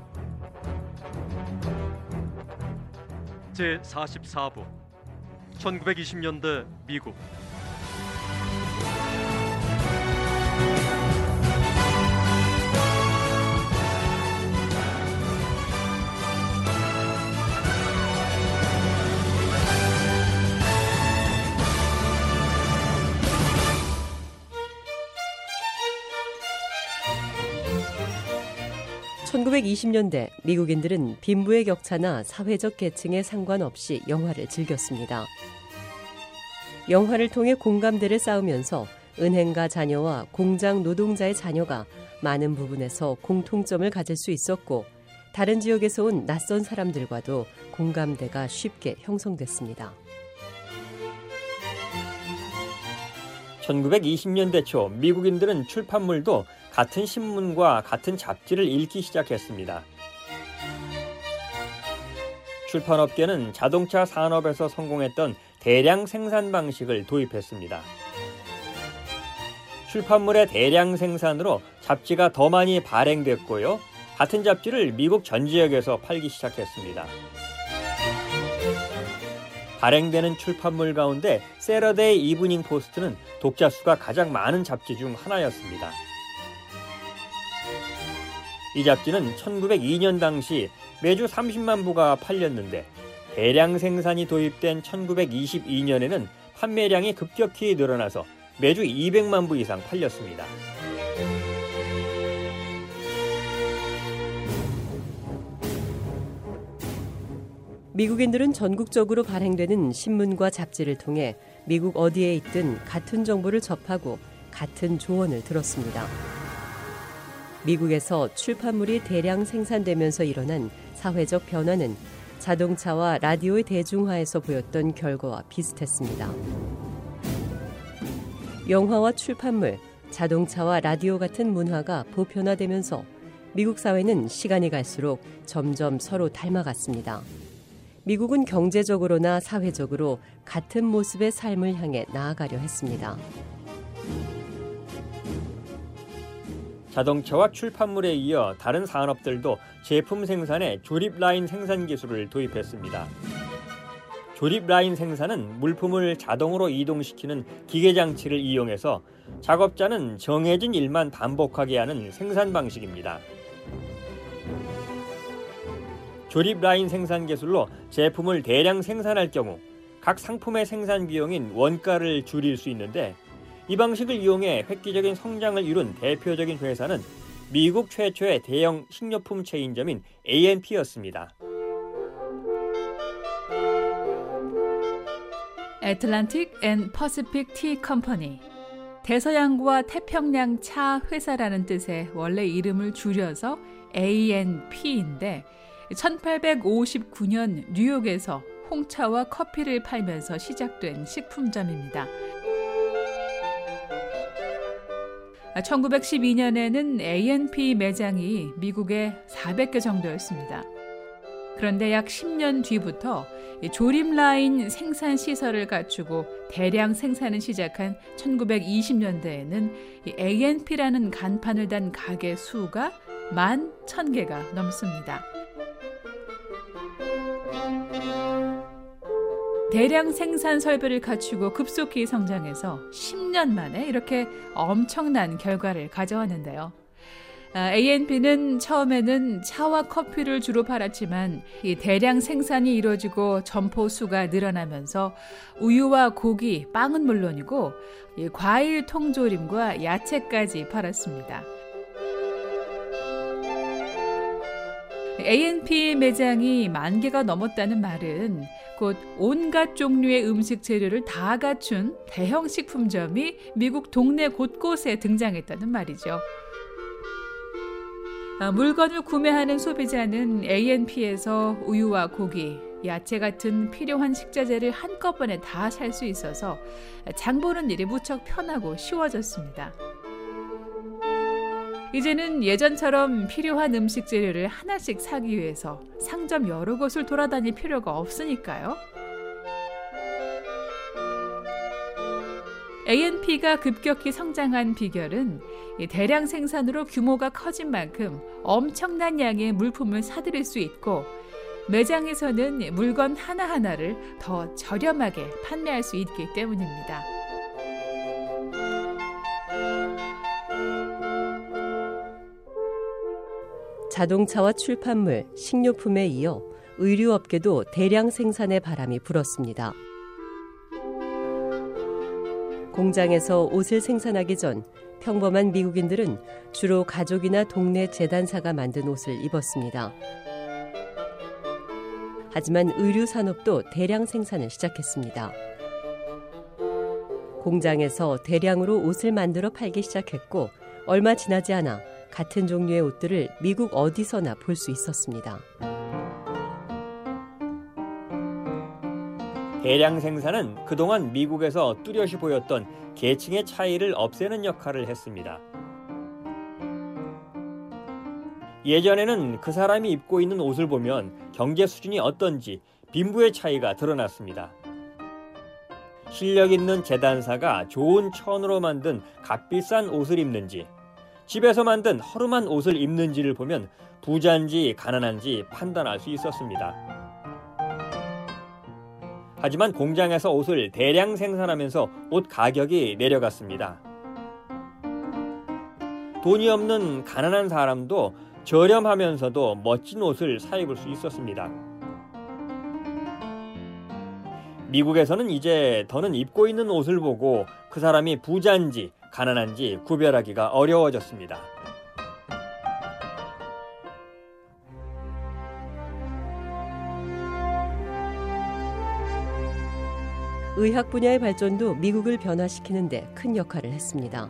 제사십사 부 천구백이십 년대 미국. 천구백이십 년대 미국인들은 빈부의 격차나 사회적 계층에 상관없이 영화를 즐겼습니다. 영화를 통해 공감대를 쌓으면서 은행가 자녀와 공장 노동자의 자녀가 많은 부분에서 공통점을 가질 수 있었고 다른 지역에서 온 낯선 사람들과도 공감대가 쉽게 형성됐습니다. 천구백이십 년대 초 미국인들은 출판물도 같은 신문과 같은 잡지를 읽기 시작했습니다. 출판업계는 자동차 산업에서 성공했던 대량 생산 방식을 도입했습니다. 출판물의 대량 생산으로 잡지가 더 많이 발행됐고요. 같은 잡지를 미국 전 지역에서 팔기 시작했습니다. 발행되는 출판물 가운데 세러데이 이브닝 포스트는 독자 수가 가장 많은 잡지 중 하나였습니다. 이 잡지는 천구백이 년 당시 매주 삼십만 부가 팔렸는데 대량 생산이 도입된 천구백이십이 년에는 판매량이 급격히 늘어나서 매주 이백만 부 이상 팔렸습니다. 미국인들은 전국적으로 발행되는 신문과 잡지를 통해 미국 어디에 있든 같은 정보를 접하고 같은 조언을 들었습니다. 미국에서 출판물이 대량 생산되면서 일어난 사회적 변화는 자동차와 라디오의 대중화에서 보였던 결과와 비슷했습니다. 영화와 출판물, 자동차와 라디오 같은 문화가 보편화되면서 미국 사회는 시간이 갈수록 점점 서로 닮아갔습니다. 미국은 경제적으로나 사회적으로 같은 모습의 삶을 향해 나아가려 했습니다. 자동차와 출판물에 이어 다른 산업들도 제품 생산에 조립 라인 생산 기술을 도입했습니다. 조립 라인 생산은 물품을 자동으로 이동시키는 기계 장치를 이용해서 작업자는 정해진 일만 반복하게 하는 생산 방식입니다. 조립 라인 생산 기술로 제품을 대량 생산할 경우 각 상품의 생산 비용인 원가를 줄일 수 있는데 이 방식을 이용해 획기적인 성장을 이룬 대표적인 회사는 미국 최초의 대형 식료품 체인점인 에이앤피였습니다. 애틀랜틱 앤 퍼시픽 티 컴퍼니, 대서양과 태평양 차 회사라는 뜻의 원래 이름을 줄여서 에이앤피인데 천팔백오십구 년 뉴욕에서 홍차와 커피를 팔면서 시작된 식품점입니다. 천구백십이 년에는 에이앤피 매장이 미국에 사백 개 정도였습니다. 그런데 약 십 년 뒤부터 조립 라인 생산 시설을 갖추고 대량 생산을 시작한 천구백이십 년대에는 에이앤피라는 간판을 단 가게 수가 만 천 개가 넘습니다. 대량 생산 설비를 갖추고 급속히 성장해서 십 년 만에 이렇게 엄청난 결과를 가져왔는데요. 에이앤피는 처음에는 차와 커피를 주로 팔았지만 이 대량 생산이 이루어지고 점포 수가 늘어나면서 우유와 고기, 빵은 물론이고 이 과일 통조림과 야채까지 팔았습니다. 에이앤피 매장이 만 개가 넘었다는 말은 곧 온갖 종류의 음식 재료를 다 갖춘 대형 식품점이 미국 동네 곳곳에 등장했다는 말이죠. 물건을 구매하는 소비자는 에이앤피에서 우유와 고기, 야채 같은 필요한 식자재를 한꺼번에 다 살 수 있어서 장 보는 일이 무척 편하고 쉬워졌습니다. 이제는 예전처럼 필요한 음식 재료를 하나씩 사기 위해서 상점 여러 곳을 돌아다닐 필요가 없으니까요. 에이앤피가 급격히 성장한 비결은 대량 생산으로 규모가 커진 만큼 엄청난 양의 물품을 사들일 수 있고 매장에서는 물건 하나하나를 더 저렴하게 판매할 수 있기 때문입니다. 자동차와 출판물, 식료품에 이어 의류업계도 대량 생산의 바람이 불었습니다. 공장에서 옷을 생산하기 전 평범한 미국인들은 주로 가족이나 동네 재단사가 만든 옷을 입었습니다. 하지만 의류 산업도 대량 생산을 시작했습니다. 공장에서 대량으로 옷을 만들어 팔기 시작했고 얼마 지나지 않아 같은 종류의 옷들을 미국 어디서나 볼 수 있었습니다. 대량 생산은 그동안 미국에서 뚜렷이 보였던 계층의 차이를 없애는 역할을 했습니다. 예전에는 그 사람이 입고 있는 옷을 보면 경제 수준이 어떤지 빈부의 차이가 드러났습니다. 실력 있는 재단사가 좋은 천으로 만든 값비싼 옷을 입는지 집에서 만든 허름한 옷을 입는지를 보면 부자인지 가난한지 판단할 수 있었습니다. 하지만 공장에서 옷을 대량 생산하면서 옷 가격이 내려갔습니다. 돈이 없는 가난한 사람도 저렴하면서도 멋진 옷을 사 입을 수 있었습니다. 미국에서는 이제 더는 입고 있는 옷을 보고 그 사람이 부자인지 가난한지 구별하기가 어려워졌습니다. 의학 분야의 발전도 미국을 변화시키는 데 큰 역할을 했습니다.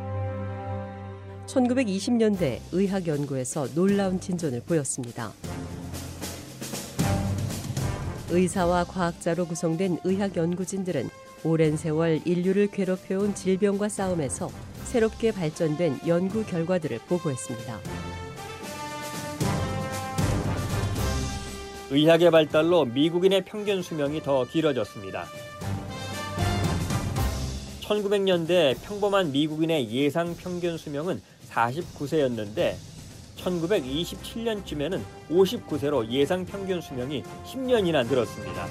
천구백이십 년대 의학 연구에서 놀라운 진전을 보였습니다. 의사와 과학자로 구성된 의학 연구진들은 오랜 세월 인류를 괴롭혀온 질병과 싸움에서 새롭게 발전된 연구 결과들을 보고했습니다. 의학의 발달로 미국인의 평균 수명이 더 길어졌습니다. 천구백 년대 평범한 미국인의 예상 평균 수명은 사십구 세였는데 천구백이십칠 년쯤에는 오십구 세로 예상 평균 수명이 십 년이나 늘었습니다.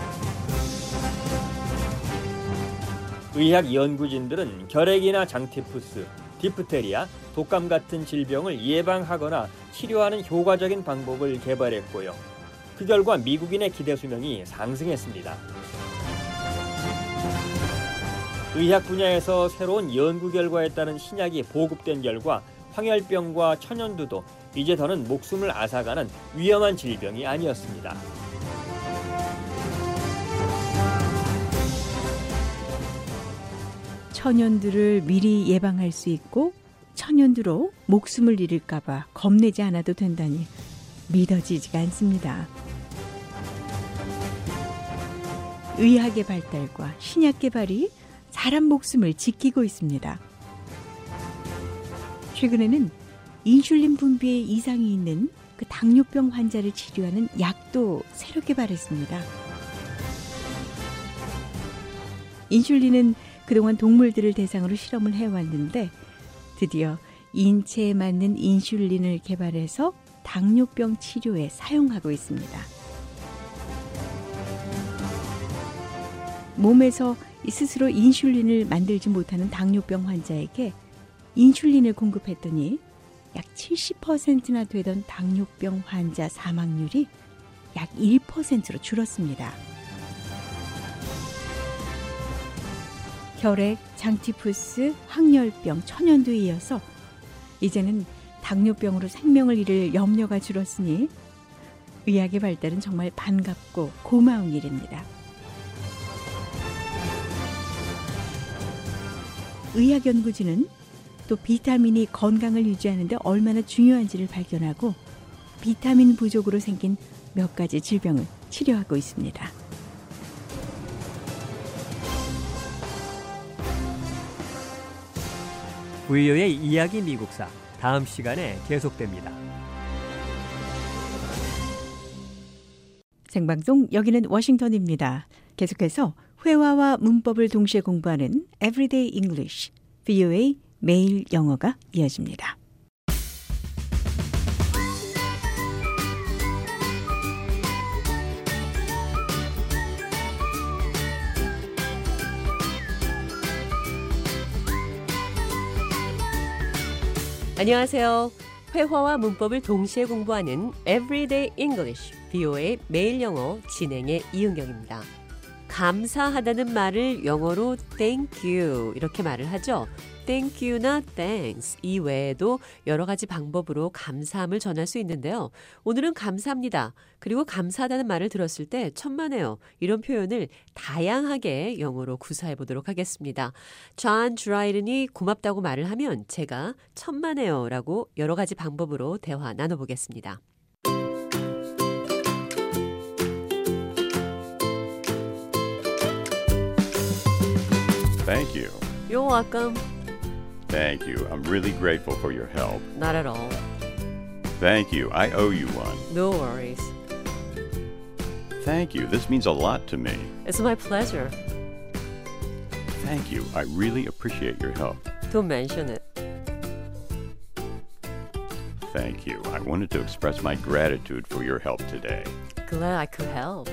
의학 연구진들은 결핵이나 장티푸스, 디프테리아, 독감 같은 질병을 예방하거나 치료하는 효과적인 방법을 개발했고요. 그 결과 미국인의 기대 수명이 상승했습니다. 의학 분야에서 새로운 연구 결과에 따른 신약이 보급된 결과 황열병과 천연두도 이제 더는 목숨을 앗아가는 위험한 질병이 아니었습니다. 천연두를 미리 예방할 수 있고 천연두로 목숨을 잃을까 봐 겁내지 않아도 된다니 믿어지지가 않습니다. 의학의 발달과 신약 개발이 사람 목숨을 지키고 있습니다. 최근에는 인슐린 분비에 이상이 있는 그 당뇨병 환자를 치료하는 약도 새로 개발했습니다. 인슐린은 그동안 동물들을 대상으로 실험을 해왔는데 드디어 인체에 맞는 인슐린을 개발해서 당뇨병 치료에 사용하고 있습니다. 몸에서 스스로 인슐린을 만들지 못하는 당뇨병 환자에게 인슐린을 공급했더니 약 칠십 퍼센트나 되던 당뇨병 환자 사망률이 약 일 퍼센트로 줄었습니다. 혈액, 장티푸스, 황열병, 천연두에 이어서 이제는 당뇨병으로 생명을 잃을 염려가 줄었으니 의학의 발달은 정말 반갑고 고마운 일입니다. 의학연구진은 또 비타민이 건강을 유지하는 데 얼마나 중요한지를 발견하고 비타민 부족으로 생긴 몇 가지 질병을 치료하고 있습니다. 브이오에이 이야기 미국사 다음 시간에 계속됩니다. 생방송 여기는 워싱턴입니다. 계속해서 회화와 문법을 동시에 공부하는 Everyday English, 브이오에이 매일 영어가 이어집니다. 안녕하세요. 회화와 문법을 동시에 공부하는 Everyday English, 브이오에이 매일 영어 진행의 이은경입니다. 감사하다는 말을 영어로 thank you 이렇게 말을 하죠. thank you나 thanks 이외에도 여러 가지 방법으로 감사함을 전할 수 있는데요. 오늘은 감사합니다. 그리고 감사하다는 말을 들었을 때 천만에요. 이런 표현을 다양하게 영어로 구사해 보도록 하겠습니다. 존 드라이든이 고맙다고 말을 하면 제가 천만에요 라고 여러 가지 방법으로 대화 나눠보겠습니다. Thank you. You're welcome. Thank you. I'm really grateful for your help. Not at all. Thank you. I owe you one. No worries. Thank you. This means a lot to me. It's my pleasure. Thank you. I really appreciate your help. Don't mention it. Thank you. I wanted to express my gratitude for your help today. Glad I could help.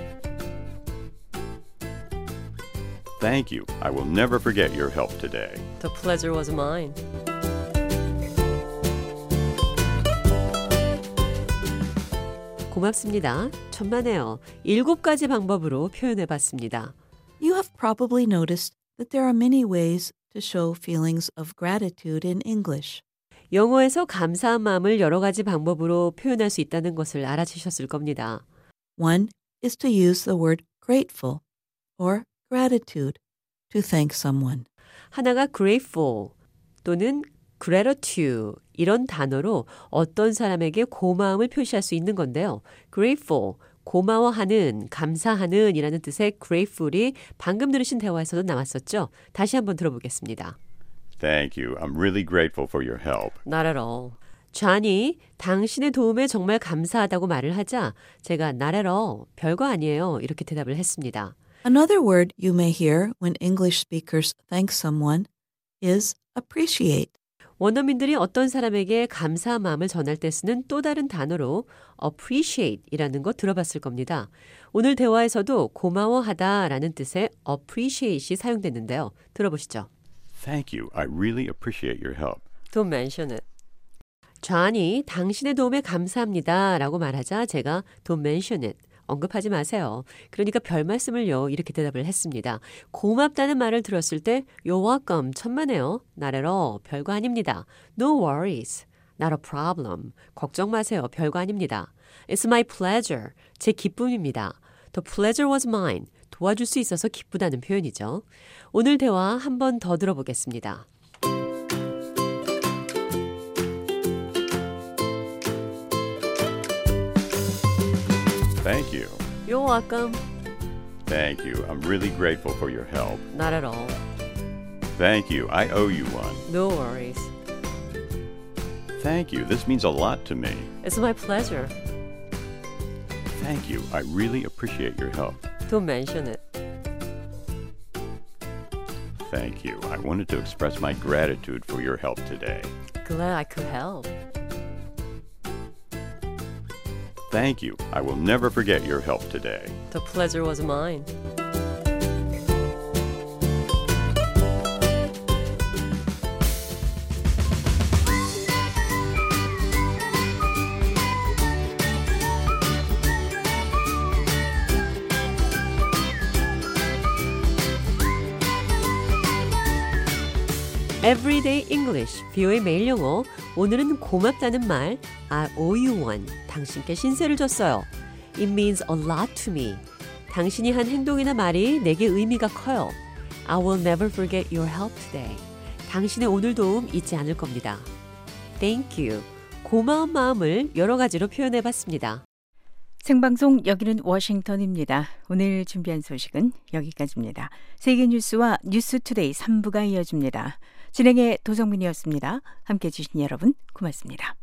Thank you. I will never forget your help today. The pleasure was mine. 고맙습니다. 천만에요. 일곱 가지 방법으로 표현해봤습니다. You have probably noticed that there are many ways to show feelings of gratitude in English. 영어에서 감사한 마음을 여러 가지 방법으로 표현할 수 있다는 것을 알아채셨을 겁니다. One is to use the word grateful or gratitude to thank someone. 하나가 grateful 또는 gratitude 이런 단어로 어떤 사람에게 고마움을 표시할 수 있는 건데요. grateful, 고마워하는, 감사하는 이라는 뜻의 grateful이 방금 들으신 대화에서도 나왔었죠. 다시 한번 들어보겠습니다. Thank you. I'm really grateful for your help. Not at all. 존이 당신의 도움에 정말 감사하다고 말을 하자 제가 not at all, 별거 아니에요 이렇게 대답을 했습니다. Another word you may hear when English speakers thank someone is appreciate. 원어민들이 어떤 사람에게 감사한 마음을 전할 때 쓰는 또 다른 단어로 appreciate이라는 거 들어봤을 겁니다. 오늘 대화에서도 고마워하다라는 뜻의 appreciate이 사용됐는데요. 들어보시죠. Thank you. I really appreciate your help. Don't mention it. 존이 당신의 도움에 감사합니다 라고 말하자 제가 don't mention it, 언급하지 마세요. 그러니까 별 말씀을요. 이렇게 대답을 했습니다. 고맙다는 말을 들었을 때 You're welcome. 천만에요. Not at all. 별거 아닙니다. No worries. Not a problem. 걱정 마세요. 별거 아닙니다. It's my pleasure. 제 기쁨입니다. The pleasure was mine. 도와줄 수 있어서 기쁘다는 표현이죠. 오늘 대화 한 번 더 들어보겠습니다. Thank you. You're welcome. Thank you. I'm really grateful for your help. Not at all. Thank you. I owe you one. No worries. Thank you. This means a lot to me. It's my pleasure. Thank you. I really appreciate your help. Don't mention it. Thank you. I wanted to express my gratitude for your help today. Glad I could help. Thank you. I will never forget your help today. The pleasure was mine. Everyday English, 비오의 매일 영어. 오늘은 고맙다는 말, I owe you one. 당신께 신세를 졌어요. It means a lot to me. 당신이 한 행동이나 말이 내게 의미가 커요. I will never forget your help today. 당신의 오늘 도움 잊지 않을 겁니다. Thank you. 고마운 마음을 여러 가지로 표현해봤습니다. 생방송 여기는 워싱턴입니다. 오늘 준비한 소식은 여기까지입니다. 세계 뉴스와 뉴스투데이 삼 부가 이어집니다. 진행의 도정민이었습니다. 함께해 주신 여러분 고맙습니다.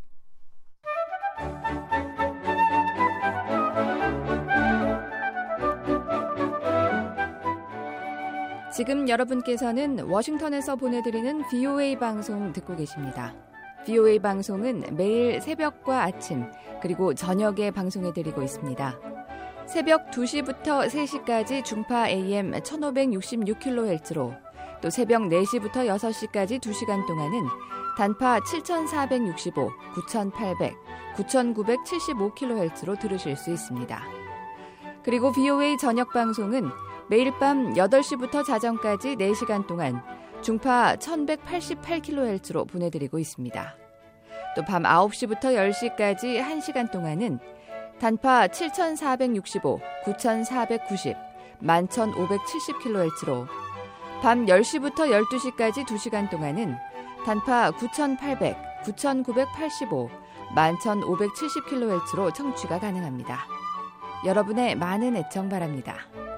지금 여러분께서는 워싱턴에서 보내드리는 브이오에이 방송 듣고 계십니다. 브이오에이 방송은 매일 새벽과 아침 그리고 저녁에 방송해드리고 있습니다. 새벽 두 시부터 세 시까지 중파 에이엠 천오백육십육 킬로헤르츠로 또 새벽 네 시부터 여섯 시까지 두 시간 동안은 단파 칠천사백육십오, 구천팔백, 구천구백칠십오 킬로헤르츠로 들으실 수 있습니다. 그리고 브이오에이 저녁 방송은 매일 밤 여덟 시부터 자정까지 네 시간 동안 중파 천백팔십팔 킬로헤르츠로 보내드리고 있습니다. 또 밤 아홉 시부터 열 시까지 한 시간 동안은 단파 칠천사백육십오, 구천사백구십, 만천오백칠십 킬로헤르츠로 밤 열 시부터 열두 시까지 두 시간 동안은 단파 구천팔백, 구천구백팔십오, 만천오백칠십 킬로헤르츠로 청취가 가능합니다. 여러분의 많은 애청 바랍니다.